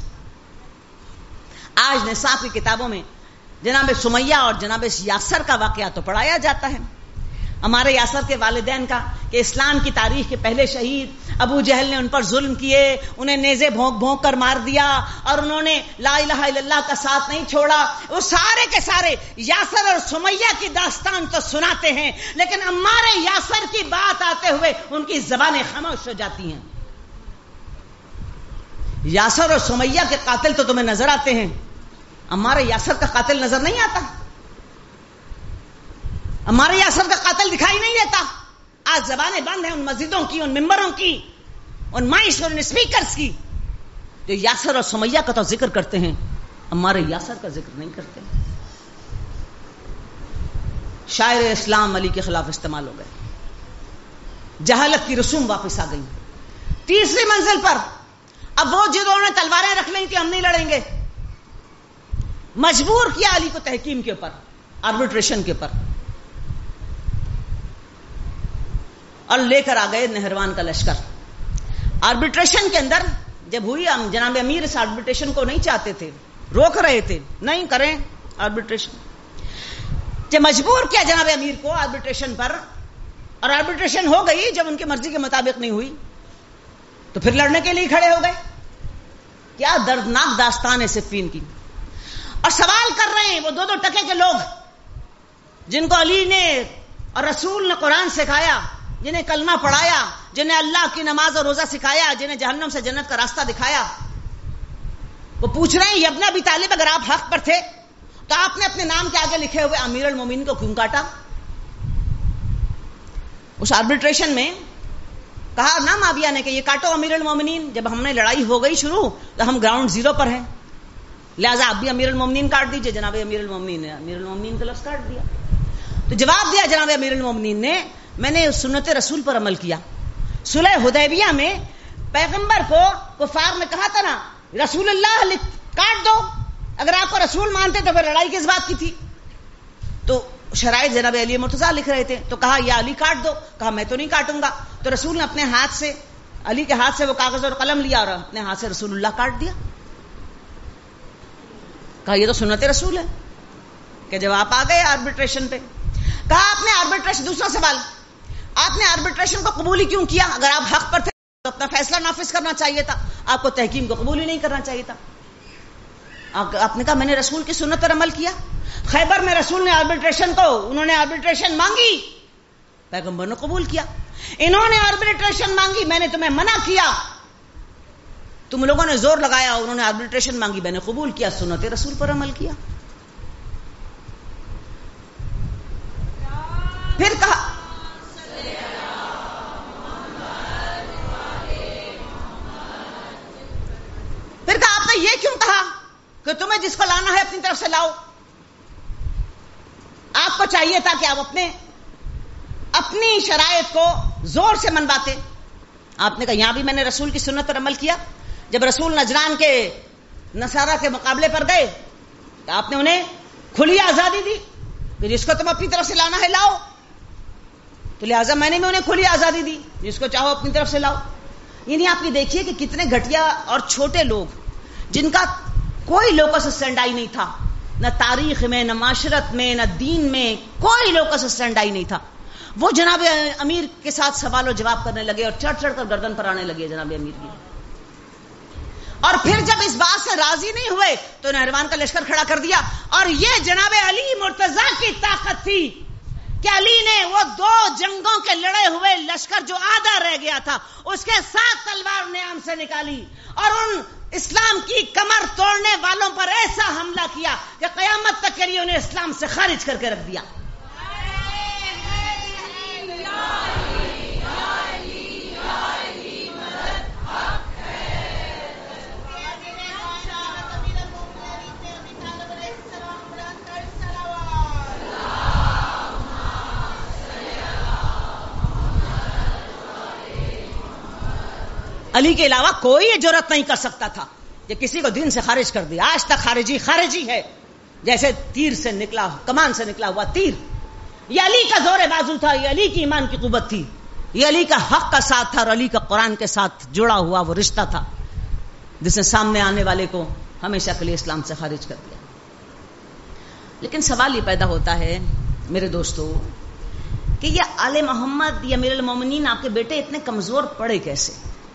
آج نصاب کی کتابوں میں جناب سمیہ اور جناب یاسر کا واقعہ تو پڑھایا جاتا ہے، ہمارے یاسر کے والدین کا، کہ اسلام کی تاریخ کے پہلے شہید ابو جہل نے ان پر ظلم کیے، انہیں نیزے بھونک بھونک کر مار دیا اور انہوں نے لا الہ الا اللہ کا ساتھ نہیں چھوڑا. وہ سارے کے سارے یاسر اور سمیہ کی داستان تو سناتے ہیں، لیکن عمار یاسر کی بات آتے ہوئے ان کی زبانیں خاموش ہو جاتی ہیں. یاسر اور سمیہ کے قاتل تو تمہیں نظر آتے ہیں، عمار یاسر کا قاتل نظر نہیں آتا، ہمارے یاسر کا قاتل دکھائی نہیں دیتا. آج زبانیں بند ہیں ان مسجدوں کی، ان ممبروں کی، ان مائش اور ان اسپیکرز کی جو یاسر اور سمیہ کا تو ذکر کرتے ہیں، ہمارے یاسر کا ذکر نہیں کرتے. شاعر اسلام علی کے خلاف استعمال ہو گئے. جہالت کی رسوم واپس آ گئی. تیسری منزل پر اب وہ جنہوں نے تلواریں رکھ لیں کہ ہم نہیں لڑیں گے، مجبور کیا علی کو تحکیم کے اوپر، آربیٹریشن کے اوپر، اور لے کر آ گئے نہروان کا لشکر. آربیٹریشن کے اندر جب ہوئی، ہم جناب امیر اس آربیٹریشن کو نہیں چاہتے تھے، روک رہے تھے نہیں کریں آربیٹریشن. جب مجبور کیا جناب امیر کو آربیٹریشن پر، اور آربیٹریشن ہو گئی، جب ان کی مرضی کے مطابق نہیں ہوئی تو پھر لڑنے کے لیے کھڑے ہو گئے. کیا دردناک داستان ہے صفین کی. اور سوال کر رہے ہیں وہ دو دو ٹکے کے لوگ جن کو علی نے اور رسول نے قرآن سکھایا، جنہیں کلمہ پڑھایا، جنہیں اللہ کی نماز اور روزہ سکھایا، جنہیں جہنم سے جنت کا راستہ دکھایا. وہ پوچھ رہے ہیں ابن ابی طالب اگر آپ حق پر تھے تو آپ نے اپنے نام کے آگے لکھے ہوئے امیر المومنین کو کیوں کاٹا؟ اس آربیٹریشن میں کہا نا معاویہ نے کہ یہ کاٹو امیر المومنین. جب ہم نے لڑائی ہو گئی شروع تو ہم گراؤنڈ زیرو پر ہیں, لہٰذا آپ بھی امیر المومنین کاٹ دیجئے. جناب امیر المومنین نے امیر المومنین کا لفظ کاٹ دیا. تو جواب دیا جناب امیر المومنین نے, میں نے سنت رسول پر عمل کیا. صلح حدیبیہ میں پیغمبر کو کفار نے کہا تھا نا رسول اللہ کاٹ دو, اگر آپ کو رسول مانتے تو پھر لڑائی کس بات کی تھی؟ تو شرائط جناب علی مرتضیٰ لکھ رہے تھے, تو کہا یا علی کاٹ دو. کہا میں تو نہیں کاٹوں گا. تو رسول نے اپنے ہاتھ سے, علی کے ہاتھ سے وہ کاغذ اور قلم لیا اور اپنے ہاتھ سے رسول اللہ کاٹ دیا. کہا یہ تو سنت رسول ہے. کہ جب آپ آ گئے آربیٹریشن پہ, کہا آپ نے آربیٹریشن, دوسرا سوال, آپ نے آربیٹریشن کو قبول ہی کیوں کیا؟ اگر آپ حق پر تھے تو اپنا فیصلہ نافذ کرنا چاہیے تھا, آپ کو تحکیم کو قبول ہی نہیں کرنا چاہیے تھا. آپ نے کہا میں نے رسول کی سنت پر عمل کیا. خیبر میں رسول نے آربیٹریشن کو, انہوں نے آربیٹریشن مانگی, پیغمبر نے قبول کیا. انہوں نے آربیٹریشن مانگی, میں نے تمہیں منع کیا, تم لوگوں نے زور لگایا, انہوں نے آربیٹریشن مانگی, میں نے قبول کیا, سنت رسول پر عمل کیا. پھر کہا پھر کہا آپ نے یہ کیوں کہا کہ تمہیں جس کو لانا ہے اپنی طرف سے لاؤ؟ آپ کو چاہیے تھا کہ آپ اپنے اپنی شرائط کو زور سے منواتے. آپ نے کہا یہاں بھی میں نے رسول کی سنت پر عمل کیا. جب رسول نجران کے نصارہ کے مقابلے پر گئے تو آپ نے انہیں کھلی آزادی دی کہ جس کو تم اپنی طرف سے لانا ہے لاؤ. تو لہٰذا میں نے بھی انہیں کھلی آزادی دی, جس کو چاہو اپنی طرف سے لاؤ. یعنی آپ یہ دیکھیے کہ کتنے گھٹیا اور چھوٹے لوگ, جن کا کوئی لوکس اسٹینڈائی نہیں تھا, نہ تاریخ میں, نہ معاشرت میں, نہ دین میں, کوئی لوکس اسٹینڈائی نہیں تھا, وہ جناب امیر کے ساتھ سوال و جواب کرنے لگے اور چڑھ چڑھ کر گردن پر آنے لگے جناب امیر کی. اور پھر جب اس بات سے راضی نہیں ہوئے تو نہروان کا لشکر کھڑا کر دیا. اور یہ جناب علی مرتضیٰ کی طاقت تھی کہ علی نے وہ دو جنگوں کے لڑے ہوئے لشکر جو آدھا رہ گیا تھا اس کے ساتھ تلوار نیام سے نکالی اور ان اسلام کی کمر توڑنے والوں پر ایسا حملہ کیا کہ قیامت تک کے لیے انہیں اسلام سے خارج کر کے رکھ دیا. علی کے علاوہ کوئی یہ جرأت نہیں کر سکتا تھا کہ کسی کو دین سے خارج کر دیا. آج تک خارجی خارجی ہے, جیسے تیر سے نکلا, کمان سے نکلا ہوا تیر. یہ علی کا زور بازو تھا, یہ علی کی ایمان کی قوت تھی, یہ علی کا حق کا ساتھ تھا اور علی کا قرآن کے ساتھ جڑا ہوا وہ رشتہ تھا جس نے سامنے آنے والے کو ہمیشہ کے لیے اسلام سے خارج کر دیا. لیکن سوال یہ پیدا ہوتا ہے میرے دوستو کہ یہ آل محمد یا امیر المومنین آپ کے بیٹے اتنے کمزور پڑے کیسے؟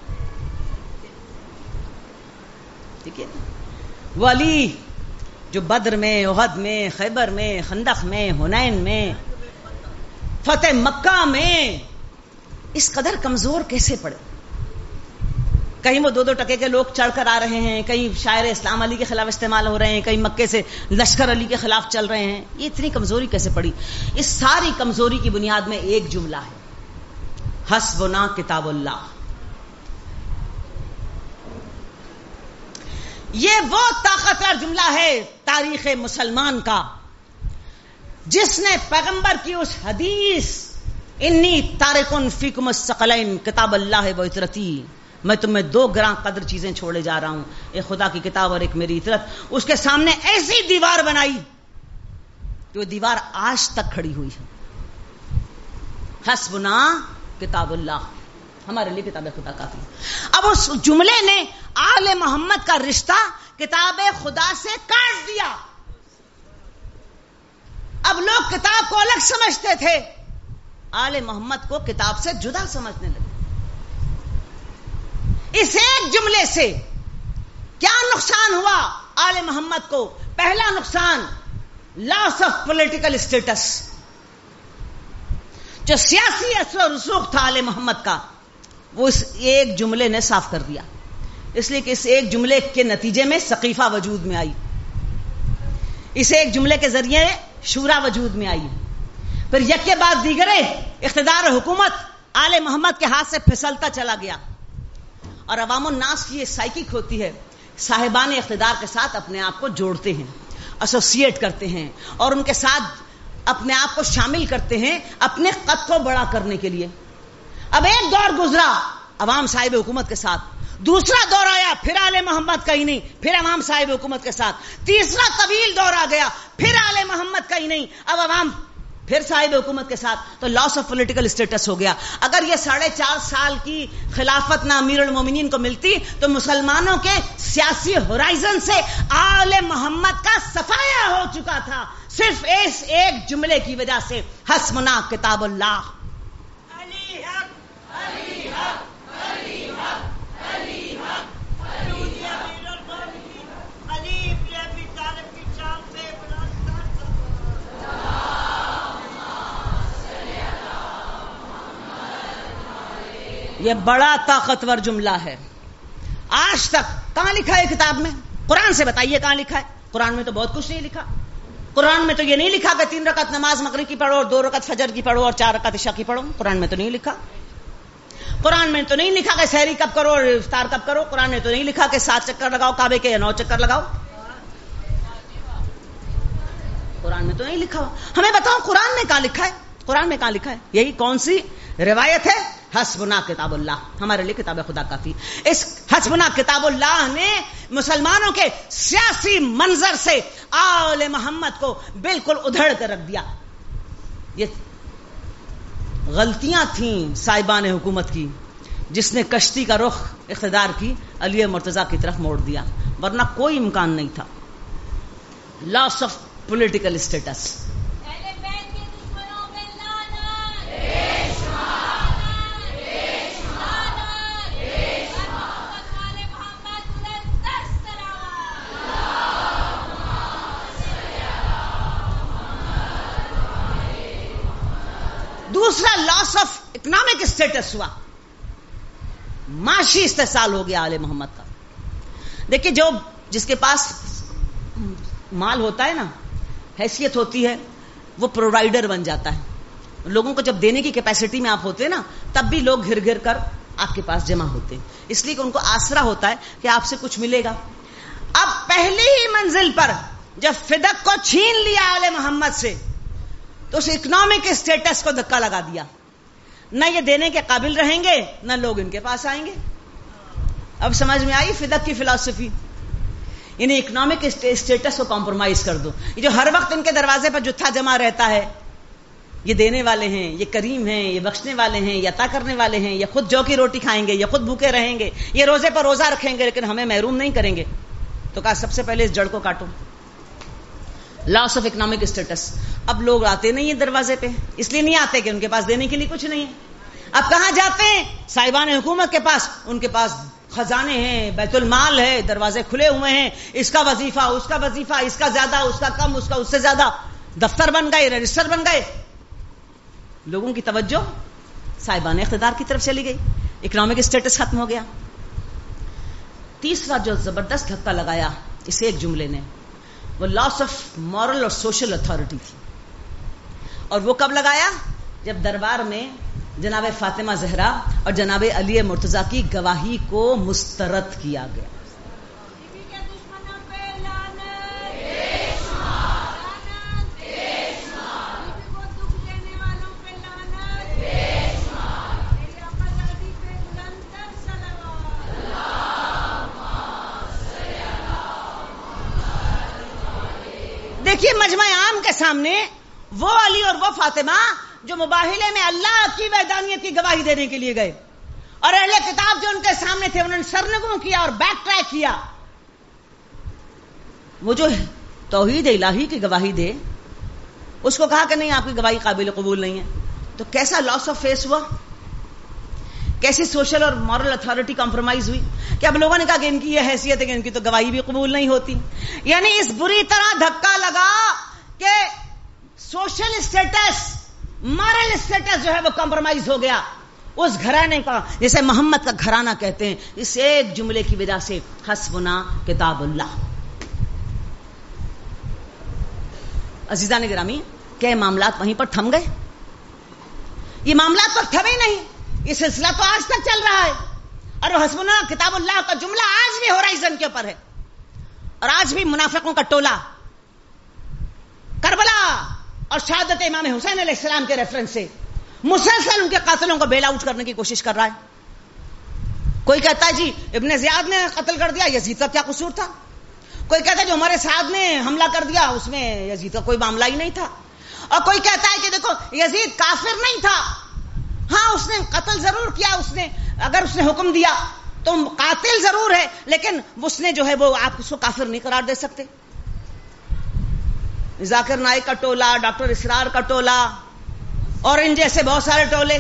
ٹھیک ہے, وہ علی جو بدر میں, احد میں, خیبر میں, خندق میں, حنین میں, فتح مکہ میں اس قدر کمزور کیسے پڑے؟ کہیں وہ دو دو ٹکے کے لوگ چڑھ کر آ رہے ہیں, کہیں شاعر اسلام علی کے خلاف استعمال ہو رہے ہیں, کہیں مکے سے لشکر علی کے خلاف چل رہے ہیں. یہ اتنی کمزوری کیسے پڑی؟ اس ساری کمزوری کی بنیاد میں ایک جملہ ہے, حسبنا کتاب اللہ. یہ وہ طاقتور جملہ ہے تاریخ مسلمان کا جس نے پیغمبر کی اس حدیث انی تارکن فیکم الثقلین کتاب اللہ و اطرتی, میں تمہیں دو گراں قدر چیزیں چھوڑے جا رہا ہوں, ایک خدا کی کتاب اور ایک میری اطرت, اس کے سامنے ایسی دیوار بنائی کہ وہ دیوار آج تک کھڑی ہوئی ہے. حسبنا کتاب اللہ, ہمارے لیے کتاب خدا کافی. اب اس جملے نے آل محمد کا رشتہ کتاب خدا سے کاٹ دیا. اب لوگ کتاب کو الگ سمجھتے تھے, آل محمد کو کتاب سے جدا سمجھنے لگے. اس ایک جملے سے کیا نقصان ہوا آل محمد کو؟ پہلا نقصان لاس آف پولیٹیکل اسٹیٹس. جو سیاسی اثر و رسوخ تھا آل محمد کا وہ اس ایک جملے نے صاف کر دیا. اس لیے کہ اس ایک جملے کے نتیجے میں سقیفہ وجود میں آئی، اس ایک جملے کے ذریعے شورا وجود میں آئی، پھر یک کے بعد دیگرے اقتدار و حکومت آل محمد کے ہاتھ سے پھسلتا چلا گیا، اور عوام الناس کی یہ سائیکک ہوتی ہے، صاحبان اقتدار کے ساتھ اپنے آپ کو جوڑتے ہیں، ایسوسیٹ کرتے ہیں، اور ان کے ساتھ اپنے آپ کو شامل کرتے ہیں اپنے قد کو بڑا کرنے کے لیے۔ اب ایک دور گزرا عوام صاحب حکومت کے ساتھ، دوسرا دور آیا پھر آل محمد کا ہی نہیں، پھر عوام صاحب حکومت کے ساتھ، تیسرا طویل دور آ گیا پھر آل محمد کا ہی نہیں، اب عوام پھر صاحب حکومت کے ساتھ، تو لاس آف پولیٹیکل اسٹیٹس ہو گیا۔ اگر یہ ساڑھے چار سال کی خلافت نہ امیر المومنین کو ملتی تو مسلمانوں کے سیاسی ہورائزن سے آل محمد کا صفایا ہو چکا تھا، صرف اس ایک جملے کی وجہ سے، حسبنا کتاب اللہ۔ علی حق، علی حق، علی حق، علی حق، علی امیر المومنین، علی ابن ابی طالب کی شان سے بلند تر۔ یہ بڑا طاقتور جملہ ہے، آج تک کہاں لکھا ہے کتاب میں؟ قرآن سے بتائیے کہاں لکھا ہے؟ قرآن میں تو بہت کچھ نہیں لکھا۔ قرآن میں تو یہ نہیں لکھا کہ تین رکعت نماز مغرب کی پڑھو اور دو رکعت فجر کی پڑھو اور چار رکعت عشاء کی پڑھو، قرآن میں تو نہیں لکھا۔ قرآن میں تو نہیں لکھا کہ سحری کب کرو اور افطار کب کرو، قرآن میں تو نہیں لکھا کہ سات چکر لگاؤ کعبے کے یا نو چکر لگاؤ، قرآن میں تو نہیں لکھا۔ ہمیں بتاؤ قرآن میں کہاں لکھا ہے؟ قرآن میں کہاں لکھا ہے؟ یہی کون سی روایت ہے؟ حسبنا کتاب اللہ، ہمارے لیے کتاب خدا کافی۔ اس حسبنا کتاب اللہ نے مسلمانوں کے سیاسی منظر سے آل محمد کو بالکل ادھڑ کر رکھ دیا۔ یہ غلطیاں تھیں صاحبان حکومت کی، جس نے کشتی کا رخ اقتدار کی علی مرتضیٰ کی طرف موڑ دیا، ورنہ کوئی امکان نہیں تھا۔ Loss of political status. دوسرا لاس آف اکنامک اسٹیٹس ہوا، معاشی استحصال ہو گیا آل محمد کا۔ دیکھیے جو جس کے پاس مال ہوتا ہے نا، حیثیت ہوتی ہے، وہ پرووائڈر بن جاتا ہے۔ لوگوں کو جب دینے کی کیپیسٹی میں آپ ہوتے ہیں نا، تب بھی لوگ گھر گھر کر آپ کے پاس جمع ہوتے ہیں، اس لیے کہ ان کو آسرا ہوتا ہے کہ آپ سے کچھ ملے گا۔ اب پہلی ہی منزل پر جب فدق کو چھین لیا آل محمد سے، تو اس اکنامک اسٹیٹس کو دھکا لگا دیا، نہ یہ دینے کے قابل رہیں گے نہ لوگ ان کے پاس آئیں گے۔ اب سمجھ میں آئی فدق کی فلسفی؟ یعنی اکنامک اسٹیٹس کو کمپرومائز کر دو۔ یہ جو ہر وقت ان کے دروازے پر جتھا جمع رہتا ہے، یہ دینے والے ہیں، یہ کریم ہیں، یہ بخشنے والے ہیں، یہ عطا کرنے والے ہیں، یہ خود جو کی روٹی کھائیں گے، یہ خود بھوکے رہیں گے، یہ روزے پر روزہ رکھیں گے لیکن ہمیں محروم نہیں کریں گے، تو کہا سب سے پہلے اس جڑ کو کاٹو۔ Loss of economic status. اب لوگ آتے نہیں ہیں دروازے پہ، اس لیے نہیں آتے کہ ان کے پاس دینے کے لیے کچھ نہیں ہے۔ اب کہاں جاتے ہیں؟ صاحبان حکومت کے پاس، ان کے پاس خزانے ہیں، بیت المال ہے، دروازے کھلے ہوئے ہیں، اس کا وظیفہ، اس کا وظیفہ، اس کا زیادہ، اس کا کم، اس کا اس سے زیادہ، دفتر بن گئے، رجسٹر بن گئے۔ لوگوں کی توجہ صاحبان اقتدار کی طرف چلی گئی، اکنامک اسٹیٹس ختم ہو گیا۔ تیسرا جو زبردست دھکا لگایا اس ایک جملے نے، وہ لاس آف مورل اور سوشل اتھارٹی تھی، اور وہ کب لگایا؟ جب دربار میں جناب فاطمہ زہرا اور جناب علی مرتضیٰ کی گواہی کو مسترد کیا گیا۔ دیکھیے مجمع عام کے سامنے وہ علی اور وہ فاطمہ جو مباہلے میں اللہ کی وحدانیت کی گواہی دینے کے لیے گئے، اور اہل کتاب جو ان کے سامنے تھے انہوں نے سرنگوں کیا اور بیک ٹریک کیا۔ وہ جو توحید الہی کی گواہی دے، اس کو کہا کہ نہیں آپ کی گواہی قابل قبول نہیں ہے، تو کیسا لاس آف فیس ہوا، کیسی سوشل اور مورل اتھارٹی کمپرومائز ہوئی کہ اب لوگوں نے کہا کہ ان کی یہ حیثیت ہے کہ ان کی تو گواہی بھی قبول نہیں ہوتی۔ یعنی اس بری طرح دھکا لگا کہ سوشل اسٹیٹس، مورل اسٹیٹس جو ہے وہ کمپرومائز ہو گیا، اس گھرانے کا جسے محمد کا گھرانہ کہتے ہیں، اس ایک جملے کی وجہ سے حسبنا کتاب اللہ۔ عزیزان گرامی، کیا معاملات وہیں پر تھم گئے؟ یہ معاملات پر تھمے نہیں، یہ سلسلہ تو آج تک چل رہا ہے، اور وہ حسبنا کتاب اللہ کا جملہ آج بھی ہو رہا ہے کے اوپر ہے، اور آج بھی منافقوں کا ٹولہ کربلا اور شہادت امام حسین علیہ السلام کے ریفرنس سے مسلسل ان کے قاتلوں کو بیل آؤٹ کرنے کی کوشش کر رہا ہے۔ کوئی کہتا ہے جی ابن زیاد نے قتل کر دیا، یزید کا کیا قصور تھا؟ کوئی کہتا ہے جو عمر سعد نے حملہ کر دیا اس میں یزید کا کوئی معاملہ ہی نہیں تھا، اور کوئی کہتا ہے کہ دیکھو یزید کافر نہیں تھا، ہاں اس نے قتل ضرور کیا، اس نے اگر اس نے حکم دیا تو قاتل ضرور ہے، لیکن اس نے جو ہے وہ آپ اس کو کافر نہیں قرار دے سکتے۔ ذاکر نائک کا ٹولہ، ڈاکٹر اسرار کا ٹولہ اور ان جیسے بہت سارے ٹولے،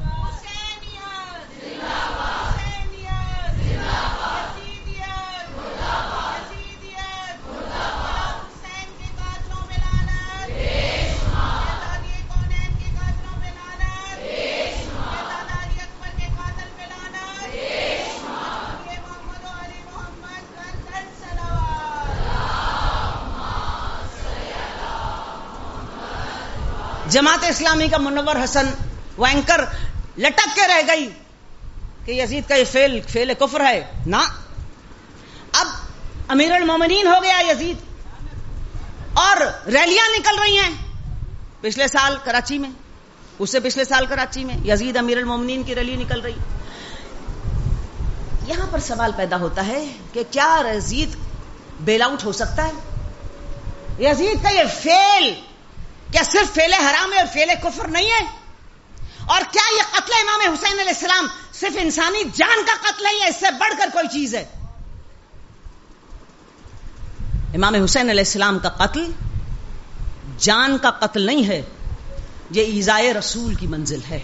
جماعت اسلامی کا منور حسن وہ اینکر لٹک کے رہ گئی کہ یزید کا یہ فعل فعل کفر ہے، نہ اب امیر المومنین ہو گیا یزید، اور ریلیاں نکل رہی ہیں پچھلے سال کراچی میں، اس سے پچھلے سال کراچی میں یزید امیر المومنین کی ریلی نکل رہی۔ یہاں پر سوال پیدا ہوتا ہے کہ کیا یزید بیل آؤٹ ہو سکتا ہے؟ یزید کا یہ فعل کیا صرف فعل حرام ہے اور فعل کفر نہیں ہے؟ اور کیا یہ قتل امام حسین علیہ السلام صرف انسانی جان کا قتل ہے یا اس سے بڑھ کر کوئی چیز ہے؟ امام حسین علیہ السلام کا قتل جان کا قتل نہیں ہے، یہ ایذائے رسول کی منزل ہے۔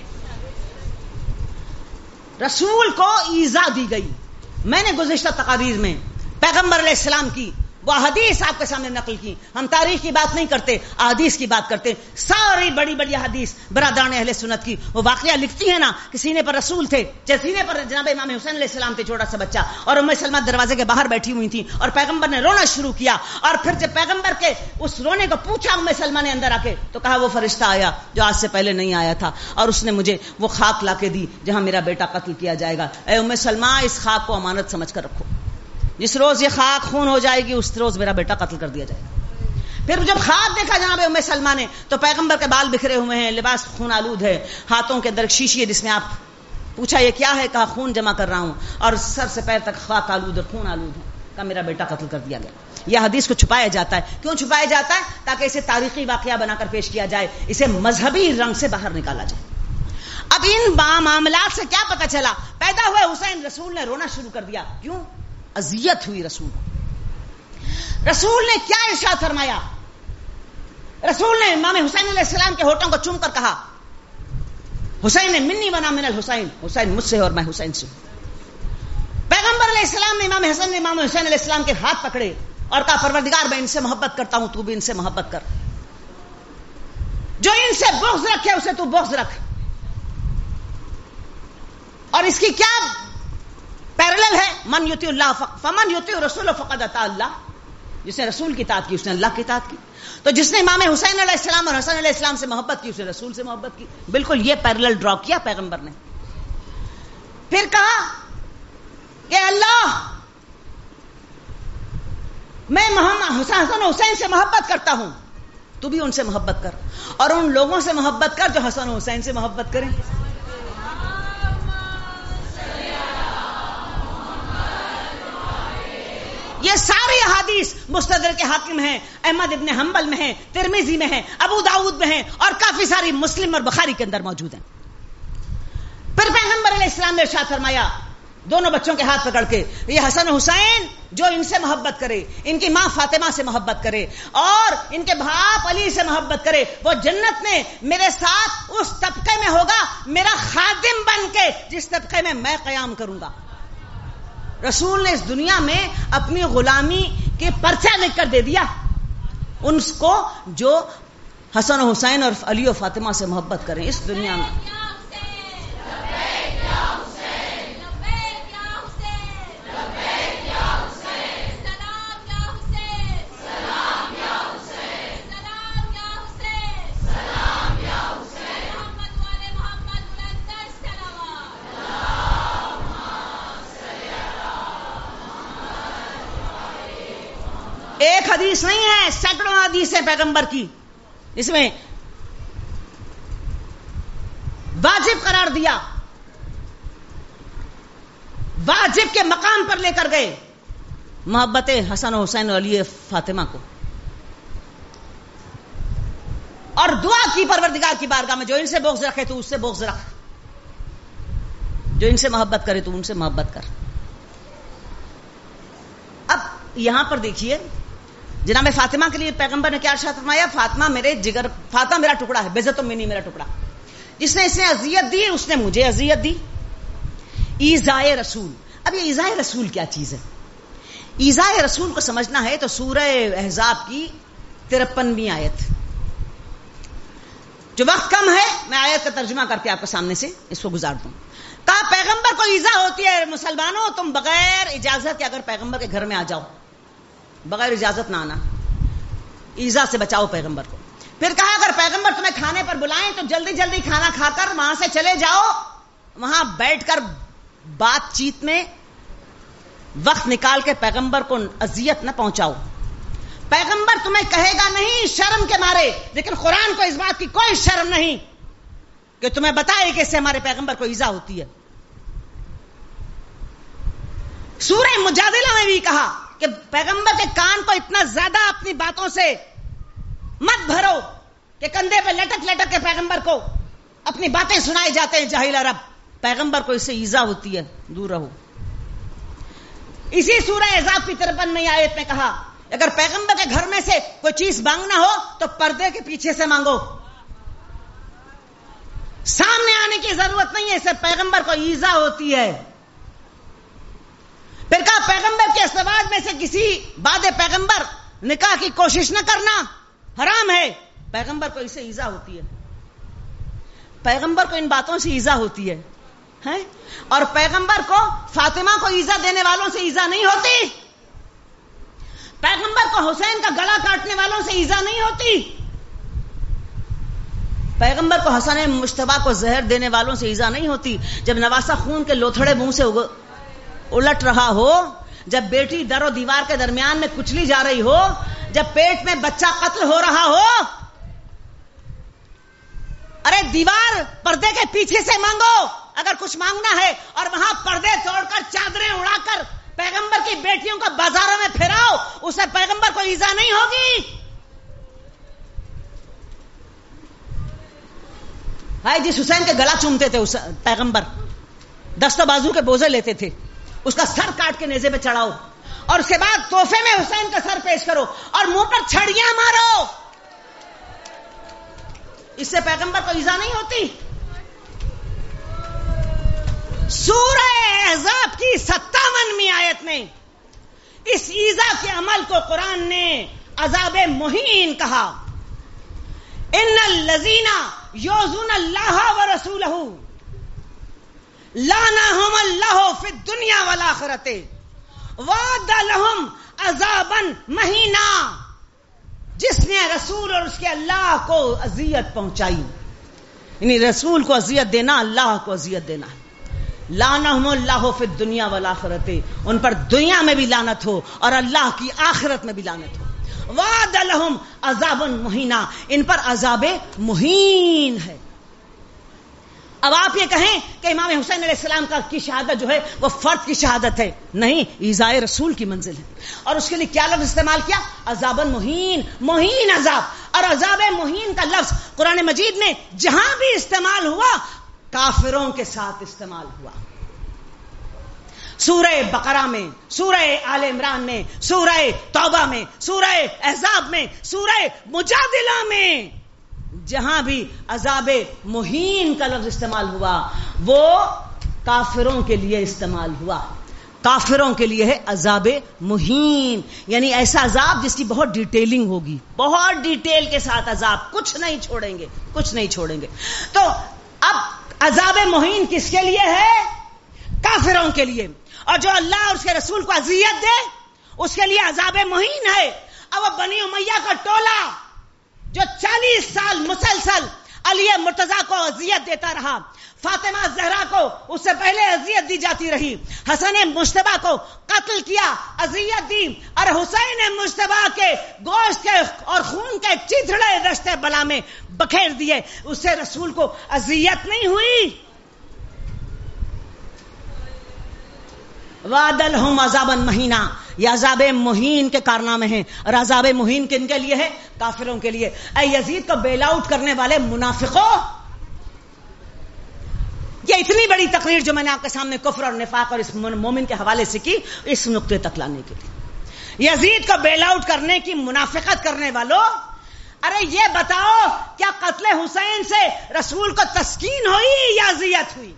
رسول کو ایذا دی گئی۔ میں نے گزشتہ تقاریر میں پیغمبر علیہ السلام کی وہ حدیث آپ کے سامنے نقل کی، ہم تاریخ کی بات نہیں کرتے، احادیث کی بات کرتے، ساری بڑی بڑی حدیث برادران اہل سنت کی وہ واقعہ لکھتی ہیں نا کہ سینے پر رسول تھے، سینے پر جناب امام حسین علیہ السلام تھے، چھوٹا سا بچہ، اور ام سلمہ دروازے کے باہر بیٹھی ہوئی تھی، اور پیغمبر نے رونا شروع کیا، اور پھر جب پیغمبر کے اس رونے کو پوچھا ام سلمہ نے اندر آ کے، تو کہا وہ فرشتہ آیا جو آج سے پہلے نہیں آیا تھا، اور اس نے مجھے وہ خاک لا کے دی جہاں میرا بیٹا قتل کیا جائے گا۔ اے ام سلمہ، اس خاک کو امانت سمجھ کر رکھو، جس روز یہ خاک خون ہو جائے گی اس روز میرا بیٹا قتل کر دیا جائے گا۔ پھر جب خاک دیکھا جناب ام سلمہ نے تو پیغمبر کے بال بکھرے ہوئے ہیں، لباس خون آلود ہے، ہاتھوں کے اندر ایک شیشی ہے جس میں آپ پوچھا یہ کیا ہے؟ کہا خون جمع کر رہا ہوں، اور سر سے پیر تک خاک آلود اور خون آلود ہے، کہا میرا بیٹا قتل کر دیا گیا۔ یہ حدیث کو چھپایا جاتا ہے، کیوں چھپایا جاتا ہے؟ تاکہ اسے تاریخی واقعہ بنا کر پیش کیا جائے، اسے مذہبی رنگ سے باہر نکالا جائے۔ اب ان معاملات سے کیا پتہ چلا؟ پیدا ہوئے حسین، رسول نے رونا شروع کر دیا۔ کیوں؟ اذیت ہوئی رسول رسول نے کیا ارشاد فرمایا؟ رسول نے امام حسین علیہ السلام کے ہونٹوں کو چوم کر کہا حسین نے منی بنا من الحسین، حسین مجھ سے اور میں حسین سے۔ پیغمبر علیہ السلام نے امام حسن نے امام حسین علیہ السلام کے ہاتھ پکڑے اور کہا پروردگار میں ان سے محبت کرتا ہوں، تو بھی ان سے محبت کر، جو ان سے بغض رکھے اسے تو بغض رکھ۔ اور اس کی کیا پیرلل ہے؟ من یطیع اللہ فمن یطیع رسول فقد اطاع اللہ، جس نے رسول کی اطاعت کی اس نے اللہ کی اطاعت کی، تو جس نے امام حسین علیہ السلام اور حسن علیہ السلام سے محبت کی اس نے رسول سے محبت کی۔ بالکل یہ پیرلل ڈرا کیا پیغمبر نے۔ پھر کہا کہ اللہ میں محمد حسن حسین سے محبت کرتا ہوں، تو بھی ان سے محبت کر، اور ان لوگوں سے محبت کر جو حسن حسین سے محبت کریں۔ یہ ساری احادیث مستدرک حاکم ہیں، احمد ابن حنبل میں ہیں، ترمذی میں ہیں، ابو داؤد میں ہیں، اور کافی ساری مسلم اور بخاری کے اندر موجود ہیں۔ پھر پیغمبر علیہ السلام نے ارشاد فرمایا دونوں بچوں کے ہاتھ پکڑ کے، یہ حسن حسین جو ان سے محبت کرے، ان کی ماں فاطمہ سے محبت کرے اور ان کے باپ علی سے محبت کرے، وہ جنت میں میرے ساتھ اس طبقے میں ہوگا میرا خادم بن کے جس طبقے میں میں قیام کروں گا۔ رسول نے اس دنیا میں اپنی غلامی کے پرچہ لکھ کر دے دیا ان کو جو حسن و حسین اور علی و فاطمہ سے محبت کریں اس دنیا میں۔ ایک حدیث نہیں ہے، سینکڑوں حدیث ہے پیغمبر کی، اس میں واجب قرار دیا، واجب کے مقام پر لے کر گئے محبت حسن و حسین و علی فاطمہ کو، اور دعا کی پروردگار کی بارگاہ میں جو ان سے بغض رکھے تو اس سے بغض رکھ، جو ان سے محبت کرے تو ان سے محبت کر۔ اب یہاں پر دیکھیے جناب فاطمہ کے لیے پیغمبر نے کیا ارشاد فرمایا؟ فاطمہ میرے جگر، فاطمہ میرا ٹکڑا ہے، بے تم منی میرا ٹکڑا، جس نے اسے اذیت دی اس نے مجھے اذیت دی۔ ایذائے رسول، اب یہ ایذائے رسول کیا چیز ہے؟ ایذائے رسول کو سمجھنا ہے تو سورہ احزاب کی ترپنویں آیت، جو وقت کم ہے میں آیت کا ترجمہ کر کے آپ کے سامنے سے اس کو گزار دوں۔ کہا پیغمبر کو ایذا ہوتی ہے، مسلمانوں تم بغیر اجازت کے اگر پیغمبر کے گھر میں آ جاؤ، بغیر اجازت نہ آنا، ایذا سے بچاؤ پیغمبر کو۔ پھر کہا اگر پیغمبر تمہیں کھانے پر بلائیں تو جلدی جلدی کھانا کھا کر وہاں سے چلے جاؤ، وہاں بیٹھ کر بات چیت میں وقت نکال کے پیغمبر کو اذیت نہ پہنچاؤ۔ پیغمبر تمہیں کہے گا نہیں شرم کے مارے، لیکن قرآن کو اس بات کی کوئی شرم نہیں کہ تمہیں بتائے کہ اس سے ہمارے پیغمبر کو ایذا ہوتی ہے۔ سورہ مجادلہ میں بھی کہا کہ پیغمبر کے کان کو اتنا زیادہ اپنی باتوں سے مت بھرو کہ کندھے پہ لٹک لٹک کے پیغمبر کو اپنی باتیں سنائی جاتے ہیں جاہل عرب، پیغمبر کو اس سے ایذا ہوتی ہے، دور رہو۔ اسی سورہ احزاب کی ترپنویں آیت میں کہا اگر پیغمبر کے گھر میں سے کوئی چیز مانگنا ہو تو پردے کے پیچھے سے مانگو، سامنے آنے کی ضرورت نہیں ہے، اس سے پیغمبر کو ایذا ہوتی ہے۔ پھر کہا پیغمبر کے ازواج میں سے کسی بعد پیغمبر نکاح کی کوشش نہ کرنا، حرام ہے، پیغمبر کو اس سے ایذا ہوتی ہے۔ پیغمبر کو ان باتوں سے ایذا ہوتی ہے، ہے؟ اور پیغمبر کو فاطمہ کو ایذا دینے والوں سے ایذا نہیں ہوتی، پیغمبر کو حسین کا گلا کاٹنے والوں سے ایذا نہیں ہوتی، پیغمبر کو حسن مجتبیٰ کو زہر دینے والوں سے ایذا نہیں ہوتی۔ جب نواسہ خون کے لوتھڑے منہ سے الٹ رہا ہو، جب بیٹی در و دیوار کے درمیان میں کچلی جا رہی ہو، جب پیٹ میں بچہ قتل ہو رہا ہو، ارے دیوار پردے کے پیچھے سے مانگو اگر کچھ مانگنا ہے، اور وہاں پردے توڑ کر چادریں اڑا کر پیغمبر کی بیٹیوں کو بازاروں میں پھراؤ، اسے پیغمبر کو ایذا نہیں ہوگی۔ ہائے جس حسین کے گلا چومتے تھے اس پیغمبر، دست و بازو کے بوزے لیتے تھے، اس کا سر کاٹ کے نیزے پہ چڑھاؤ، اور اس کے بعد تحفے میں حسین کا سر پیش کرو اور منہ پر چھڑیاں مارو، اس سے پیغمبر کو ایذا نہیں ہوتی۔ سورہ احزاب کی ستاونویں آیت میں اس ایذا کے عمل کو قرآن نے عذاب مہین کہا۔ ان الذین یؤذون اللہ ورسولہ لعنہم اللہ فی الدنیا والآخرۃ وأعد لہم عذابا مہینا، جس نے رسول اور اس کے اللہ کو اذیت پہنچائی، یعنی رسول کو اذیت دینا اللہ کو اذیت دینا ہے۔ لعنہم اللہ فی الدنیا والآخرۃ، ان پر دنیا میں بھی لعنت ہو اور اللہ کی آخرت میں بھی لعنت ہو۔ وعد لہم عذاب مہینا، ان پر عذاب مہین ہے۔ اب آپ یہ کہیں کہ امام حسین علیہ السلام کا کی شہادت جو ہے وہ فرد کی شہادت ہے، نہیں، ایذائے رسول کی منزل ہے۔ اور اس کے لیے کیا لفظ استعمال کیا؟ عذاب مہین، مہین عذاب۔ اور عذاب مہین کا لفظ قرآن مجید میں جہاں بھی استعمال ہوا کافروں کے ساتھ استعمال ہوا۔ سورہ بقرہ میں، سورہ آل عمران میں، سورہ توبہ میں، سورہ احزاب میں، سورہ مجادلہ میں، جہاں بھی عذاب مہین کا لفظ استعمال ہوا وہ کافروں کے لیے استعمال ہوا۔ کافروں کے لیے ہے عذاب مہین، یعنی ایسا عذاب جس کی بہت ڈیٹیلنگ ہوگی، بہت ڈیٹیل کے ساتھ عذاب، کچھ نہیں چھوڑیں گے، کچھ نہیں چھوڑیں گے۔ تو اب عذاب مہین کس کے لیے ہے؟ کافروں کے لیے۔ اور جو اللہ اور اس کے رسول کو اذیت دے اس کے لیے عذاب مہین ہے۔ اب بنی امیہ کا ٹولہ جو چالیس سال مسلسل علی مرتضی کو اذیت دیتا رہا، فاطمہ زہرا کو اس سے پہلے اذیت دی جاتی رہی، حسن مجتبی کو قتل کیا، اذیت دی، اور حسین مجتبی کے گوشت کے اور خون کے چیتھڑے رشتے بلا میں بکھیر دیے، اس سے رسول کو اذیت نہیں ہوئی؟ وعد لهم عذابا مہینہ، یہ عذاب مہین کے کارنامے ہیں، اور عذاب مہین کن کے لیے ہے؟ کافروں کے لیے۔ اے یزید کو بیل آؤٹ کرنے والے منافقوں، یہ اتنی بڑی تقریر جو میں نے آپ کے سامنے کفر اور نفاق اور اس مومن کے حوالے سے کی، اس نقطے تک لانے کے لیے، یزید کو بیل آؤٹ کرنے کی منافقت کرنے والوں، ارے یہ بتاؤ کیا قتل حسین سے رسول کو تسکین ہوئی یا اذیت ہوئی؟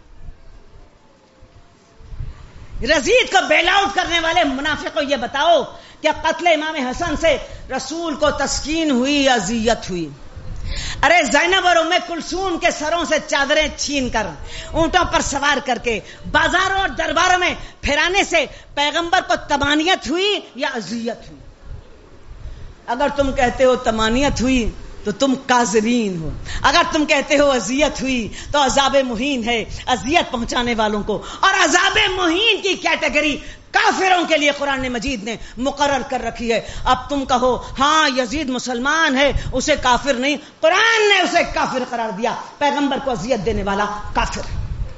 یزید کو بیل آؤٹ کرنے والے منافقوں یہ بتاؤ کیا قتل امام حسن سے رسول کو تسکین ہوئی یا اذیت ہوئی؟ ارے زینب اور ام کلثوم کے سروں سے چادریں چھین کر، اونٹوں پر سوار کر کے بازاروں اور درباروں میں پھرانے سے پیغمبر کو طمانینت ہوئی یا اذیت ہوئی؟ اگر تم کہتے ہو طمانینت ہوئی تو تم کاذبین ہو، اگر تم کہتے ہو اذیت ہوئی تو عذاب مہین ہے، اذیت پہنچانے والوں کو، اور عذاب مہین کی کیٹیگری کافروں کے لیے قرآن مجید نے مقرر کر رکھی ہے۔ اب تم کہو ہاں یزید مسلمان ہے، اسے کافر نہیں، قرآن نے اسے کافر قرار دیا، پیغمبر کو اذیت دینے والا کافر۔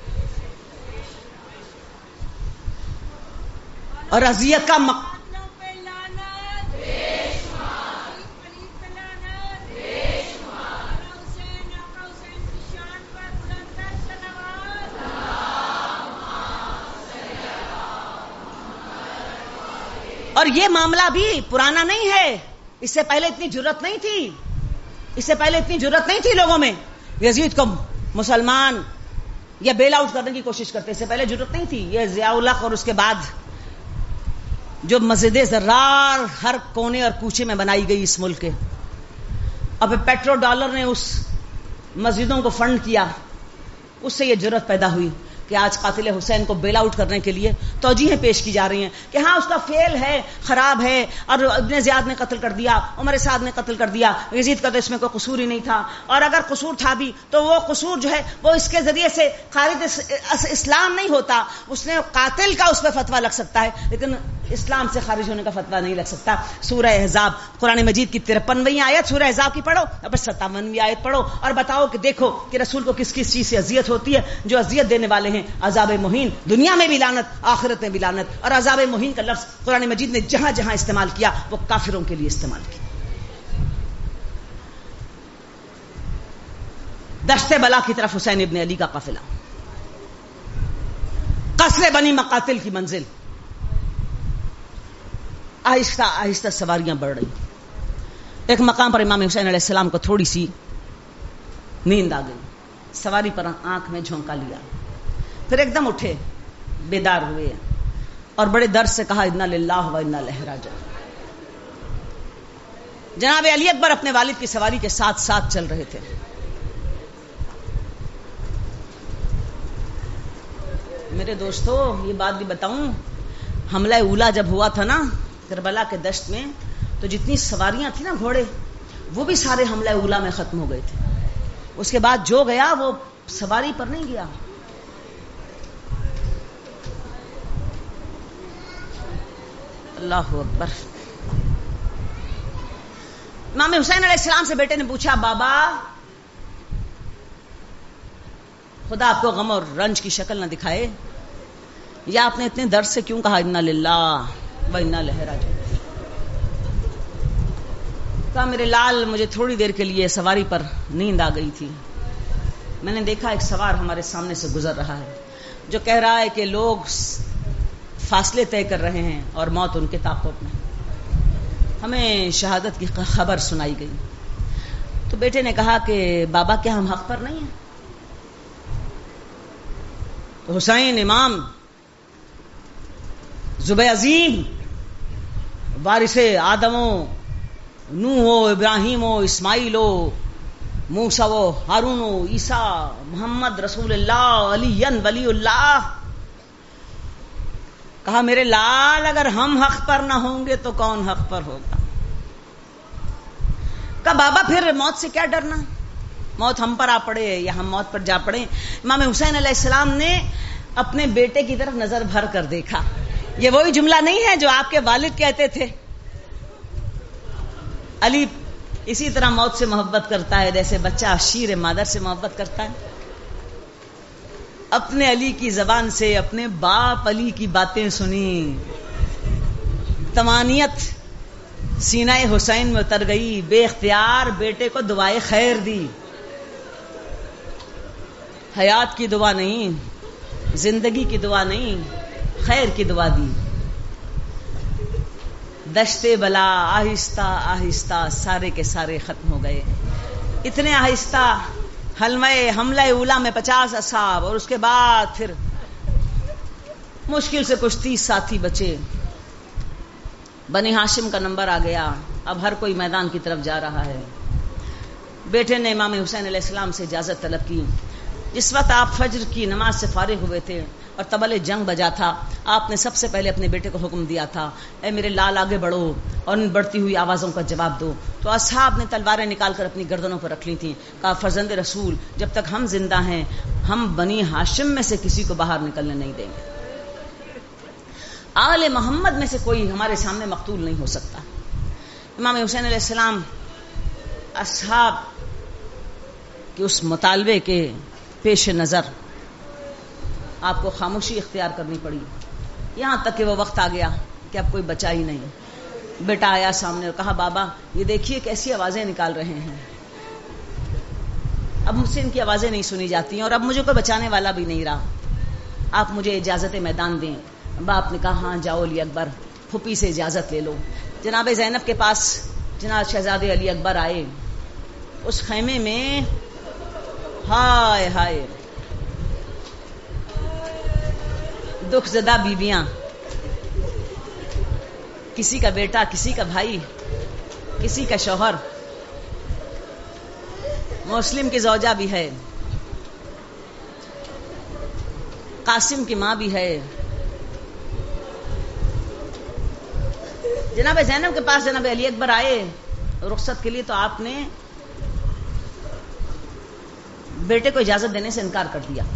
اور اذیت کا مق... اور یہ معاملہ بھی پرانا نہیں ہے، اس سے پہلے اتنی جرت نہیں تھی، اس سے پہلے اتنی جرت نہیں تھی لوگوں میں، یزید کو مسلمان یا بیل آؤٹ کرنے کی کوشش کرتے، اس سے پہلے جرت نہیں تھی۔ یہ ضیاء الحق اور اس کے بعد جو مسجد زرار ہر کونے اور کوچے میں بنائی گئی اس ملک کے، اب پیٹرو ڈالر نے اس مسجدوں کو فنڈ کیا، اس سے یہ جرت پیدا ہوئی کہ آج قاتل حسین کو بیل آؤٹ کرنے کے لیے توجیہیں پیش کی جا رہی ہیں کہ ہاں اس کا فیل ہے، خراب ہے، اور ابن زیاد نے قتل کر دیا، عمر سعد نے قتل کر دیا، یزید کا تو اس میں کوئی قصور ہی نہیں تھا، اور اگر قصور تھا بھی تو وہ قصور جو ہے وہ اس کے ذریعے سے خارج اسلام نہیں ہوتا، اس نے قاتل کا اس پہ فتویٰ لگ سکتا ہے لیکن اسلام سے خارج ہونے کا فتویٰ نہیں لگ سکتا۔ سورہ احزاب قرآن مجید کی ترپنویں آیت سورہ احزاب کی پڑھو، اور پھر ستاونویں آیت پڑھو، اور بتاؤ کہ دیکھو کہ رسول کو کس کس چیز سے اذیت ہوتی ہے۔ جو اذیت دینے والے ہیں عذاب مہین، دنیا میں بھی لعنت، آخرت میں بھی لعنت، اور عذاب مہین کا لفظ قرآن مجید نے جہاں جہاں استعمال کیا وہ کافروں کے لیے استعمال کیا۔ دشت بلا کی طرف حسین ابن علی کا قافلہ، قصر بنی مقاتل کی منزل، آہستہ آہستہ سواریاں بڑھ رہی۔ ایک مقام پر امام حسین علیہ السلام کو تھوڑی سی نیند آ گئی، سواری پر آنکھ میں جھونکا لیا، پھر ایک دم اٹھے، بیدار ہوئے اور بڑے درد سے کہا انا للہ و انا الیہ راجعون۔ جناب علی اکبر اپنے والد کی سواری کے ساتھ ساتھ چل رہے تھے۔ میرے دوستو یہ بات بھی بتاؤں، حملہ اولا جب ہوا تھا نا کربلا کے دشت میں، تو جتنی سواریاں تھیں نا گھوڑے، وہ بھی سارے حملہ اولا میں ختم ہو گئے تھے۔ اس کے بعد جو گیا وہ سواری پر نہیں گیا، اللہ اکبر۔ امام حسین علیہ السلام سے بیٹے نے پوچھا بابا خدا آپ کو غم اور رنج کی شکل نہ دکھائے، یا آپ نے اتنے درد سے کیوں کہا انا للہ و انا الیہ راجعون؟ کہا میرے لال مجھے تھوڑی دیر کے لیے سواری پر نیند آ گئی تھی، میں نے دیکھا ایک سوار ہمارے سامنے سے گزر رہا ہے جو کہہ رہا ہے کہ لوگ فاصلے طے کر رہے ہیں اور موت ان کے تعاقب میں، ہمیں شہادت کی خبر سنائی گئی۔ تو بیٹے نے کہا کہ بابا کیا ہم حق پر نہیں ہیں؟ تو حسین امام ذبح عظیم وارث آدم و نوح و ابراہیم و اسماعیل و موسیٰ و ہارون و عیسیٰ محمد رسول اللہ علی ولی اللہ، کہا میرے لال اگر ہم حق پر نہ ہوں گے تو کون حق پر ہوگا؟ کہا بابا پھر موت سے کیا ڈرنا، موت ہم پر آ پڑے یا ہم موت پر جا پڑے. امام حسین علیہ السلام نے اپنے بیٹے کی طرف نظر بھر کر دیکھا. یہ وہی جملہ نہیں ہے جو آپ کے والد کہتے تھے, علی اسی طرح موت سے محبت کرتا ہے جیسے بچہ شیر مادر سے محبت کرتا ہے. اپنے علی کی زبان سے اپنے باپ علی کی باتیں سنی, طمانیت سینہ حسین میں اتر گئی, بے اختیار بیٹے کو دعائے خیر دی. حیات کی دعا نہیں, زندگی کی دعا نہیں, خیر کی دعا دی. دشتے بلا آہستہ آہستہ سارے کے سارے ختم ہو گئے. اتنے آہستہ حلمہ حملہ اولا میں پچاس اصحاب اور اس کے بعد پھر مشکل سے کچھ تیس ساتھی بچے. بنی ہاشم کا نمبر آ گیا, اب ہر کوئی میدان کی طرف جا رہا ہے. بیٹے نے امام حسین علیہ السلام سے اجازت طلب کی. جس وقت آپ فجر کی نماز سے فارغ ہوئے تھے اور طبل جنگ بجا تھا, آپ نے سب سے پہلے اپنے بیٹے کو حکم دیا تھا, اے میرے لال آگے بڑھو اور ان بڑھتی ہوئی آوازوں کا جواب دو. تو اصحاب نے تلواریں نکال کر اپنی گردنوں پر رکھ لی تھیں. کہا فرزند رسول, جب تک ہم زندہ ہیں ہم بنی ہاشم میں سے کسی کو باہر نکلنے نہیں دیں گے. آل محمد میں سے کوئی ہمارے سامنے مقتول نہیں ہو سکتا. امام حسین علیہ السلام اصحاب کے اس مطالبے کے پیش نظر آپ کو خاموشی اختیار کرنی پڑی, یہاں تک کہ وہ وقت آ گیا کہ اب کوئی بچا ہی نہیں. بیٹا آیا سامنے اور کہا بابا یہ دیکھیے کیسی آوازیں نکال رہے ہیں, اب مجھ سے ان کی آوازیں نہیں سنی جاتی ہیں اور اب مجھے کوئی بچانے والا بھی نہیں رہا, آپ مجھے اجازت میدان دیں. باپ نے کہا ہاں جاؤ علی اکبر, پھوپھی سے اجازت لے لو. جناب زینب کے پاس جناب شہزادے علی اکبر آئے. اس خیمے میں ہائے ہائے دکھ زدہ بیویاں, کسی کا بیٹا, کسی کا بھائی, کسی کا شوہر, مسلم کی زوجہ بھی ہے, قاسم کی ماں بھی ہے. جناب زینب کے پاس جناب علی اکبر آئے رخصت کے لیے, تو آپ نے بیٹے کو اجازت دینے سے انکار کر دیا.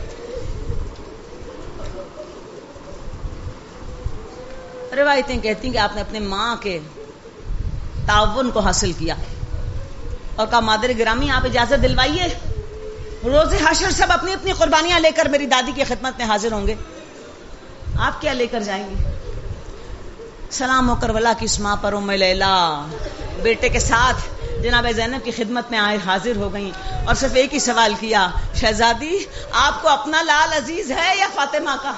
روایتیں کہتی ہیں کہ آپ نے اپنے ماں کے تعاون کو حاصل کیا اور کہا مادر گرامی آپ اجازت دلوائیے, روز حشر سب اپنی اپنی قربانیاں لے کر میری دادی کی خدمت میں حاضر ہوں گے, آپ کیا لے کر جائیں گے؟ سلام ہو کر ولا کی اس ماں پر ام لیلا بیٹے کے ساتھ جناب زینب کی خدمت میں آئے حاضر ہو گئیں اور صرف ایک ہی سوال کیا, شہزادی آپ کو اپنا لال عزیز ہے یا فاطمہ کا؟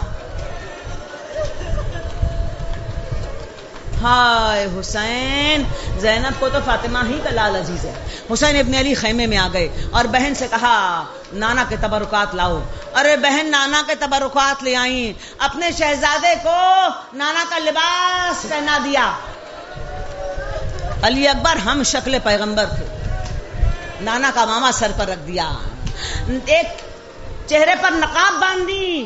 ہائے حسین, زینب کو تو فاطمہ ہی کا لال عزیز ہے. حسین ابن علی خیمے میں آ گئے اور بہن سے کہا نانا کے تبرکات لاؤ. ارے بہن نانا کے تبرکات لے آئیں, اپنے شہزادے کو نانا کا لباس پہنا دیا. علی اکبر ہم شکل پیغمبر تھے, نانا کا ماما سر پر رکھ دیا, ایک چہرے پر نقاب باندھی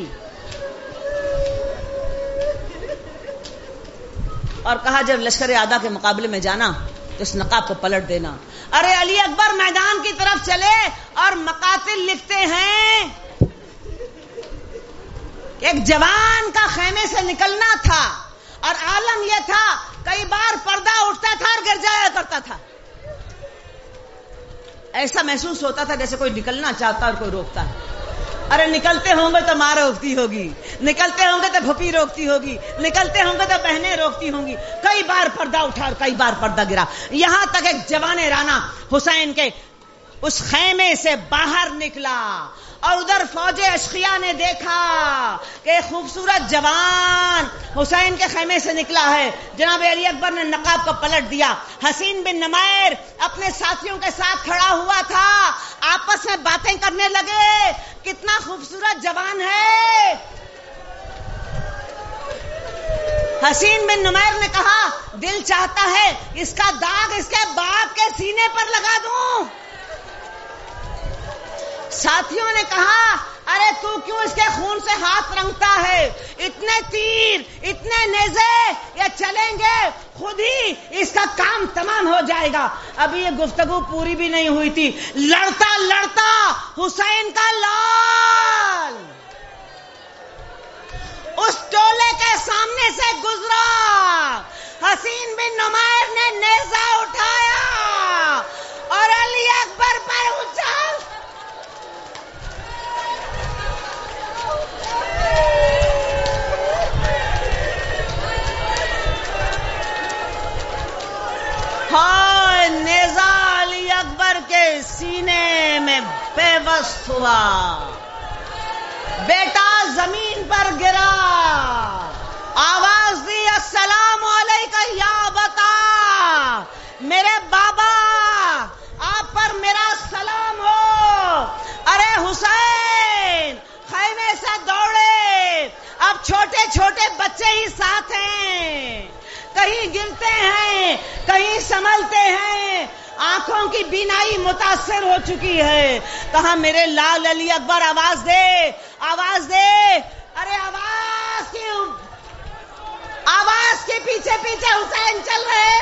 اور کہا جب لشکر اعداء کے مقابلے میں جانا تو اس نقاب کو پلٹ دینا. ارے علی اکبر میدان کی طرف چلے اور مقاتل لکھتے ہیں کہ ایک جوان کا خیمے سے نکلنا تھا اور عالم یہ تھا کئی بار پردہ اٹھتا تھا اور گر جایا کرتا تھا. ایسا محسوس ہوتا تھا جیسے کوئی نکلنا چاہتا اور کوئی روکتا ہے. ارے نکلتے ہوں گے تو ماں روکتی ہوگی, نکلتے ہوں گے تو پھوپھی روکتی ہوگی, نکلتے ہوں گے تو بہنیں روکتی ہوں گی. کئی بار پردہ اٹھا اور کئی بار پردہ گرا, یہاں تک ایک جوان رانا حسین کے اس خیمے سے باہر نکلا اور ادھر فوج اشقیاء نے دیکھا کہ ایک خوبصورت جوان حسین کے خیمے سے نکلا ہے. جناب علی اکبر نے نقاب کو پلٹ دیا. حسین بن نمیر اپنے ساتھیوں کے ساتھ کھڑا ہوا تھا, آپس میں باتیں کرنے لگے, کتنا خوبصورت جوان ہے. حسین بن نمیر نے کہا دل چاہتا ہے اس کا داغ اس کے باپ کے سینے پر لگا دوں. ساتھیوں نے کہا ارے تو کیوں اس کے خون سے ہاتھ رنگتا ہے, اتنے تیر اتنے نیزے یہ چلیں گے خود ہی اس کا کام تمام ہو جائے گا. ابھی یہ گفتگو پوری بھی نہیں ہوئی تھی، لڑتا لڑتا حسین کا لال اس ٹولے کے سامنے سے گزرا. حسین بن نمیر نے نیزہ اٹھایا اور علی اکبر پر اچھال ہائے نیزہ علی اکبر کے سینے میں پیوست ہوا. بیٹا زمین پر گرا، آواز دی السلام علیکہ یا بتا، میرے بابا آپ پر میرا سلام ہو. ارے حسین خیمے سے دوڑے، اب چھوٹے چھوٹے بچے ہی ساتھ ہیں، کہیں گرتے ہیں کہیں سنبھلتے ہیں، آنکھوں کی بینائی متاثر ہو چکی ہے. کہا میرے لال علی اکبر آواز دے، آواز دے. ارے آواز کی آواز کے پیچھے پیچھے حسین چل رہے،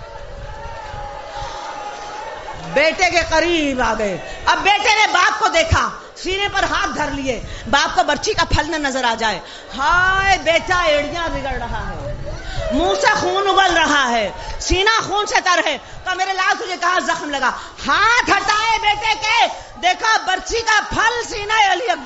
بیٹے کے قریب آ گئے. اب بیٹے نے باپ کو دیکھا، سینے پر ہاتھ دھر لیے، باپ کو برچھی کا پھل نہ نظر آ جائے. ہائے بیٹا ایڑیاں بگڑ رہا ہے، منہ سے خون ابل رہا ہے، سینہ خون سے تر ہے. تو میرے لال تجھے کہاں زخم لگا؟ ہاتھ ہٹائے بیٹے کے، دیکھا برچھی کا پھل سینہ علی اکبر.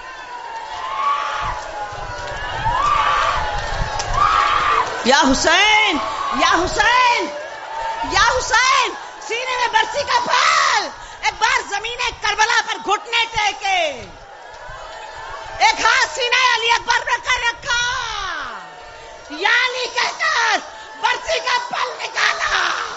یا حسین یا حسین یا حسین، سینے میں برچھی کا پھل. ایک بار زمین کربلا پر گھٹنے ٹیکے، ایک ہاتھ سینہ علی اکبر پر کر رکھا، یعنی کہہ کر برچھی کا پھل نکالا.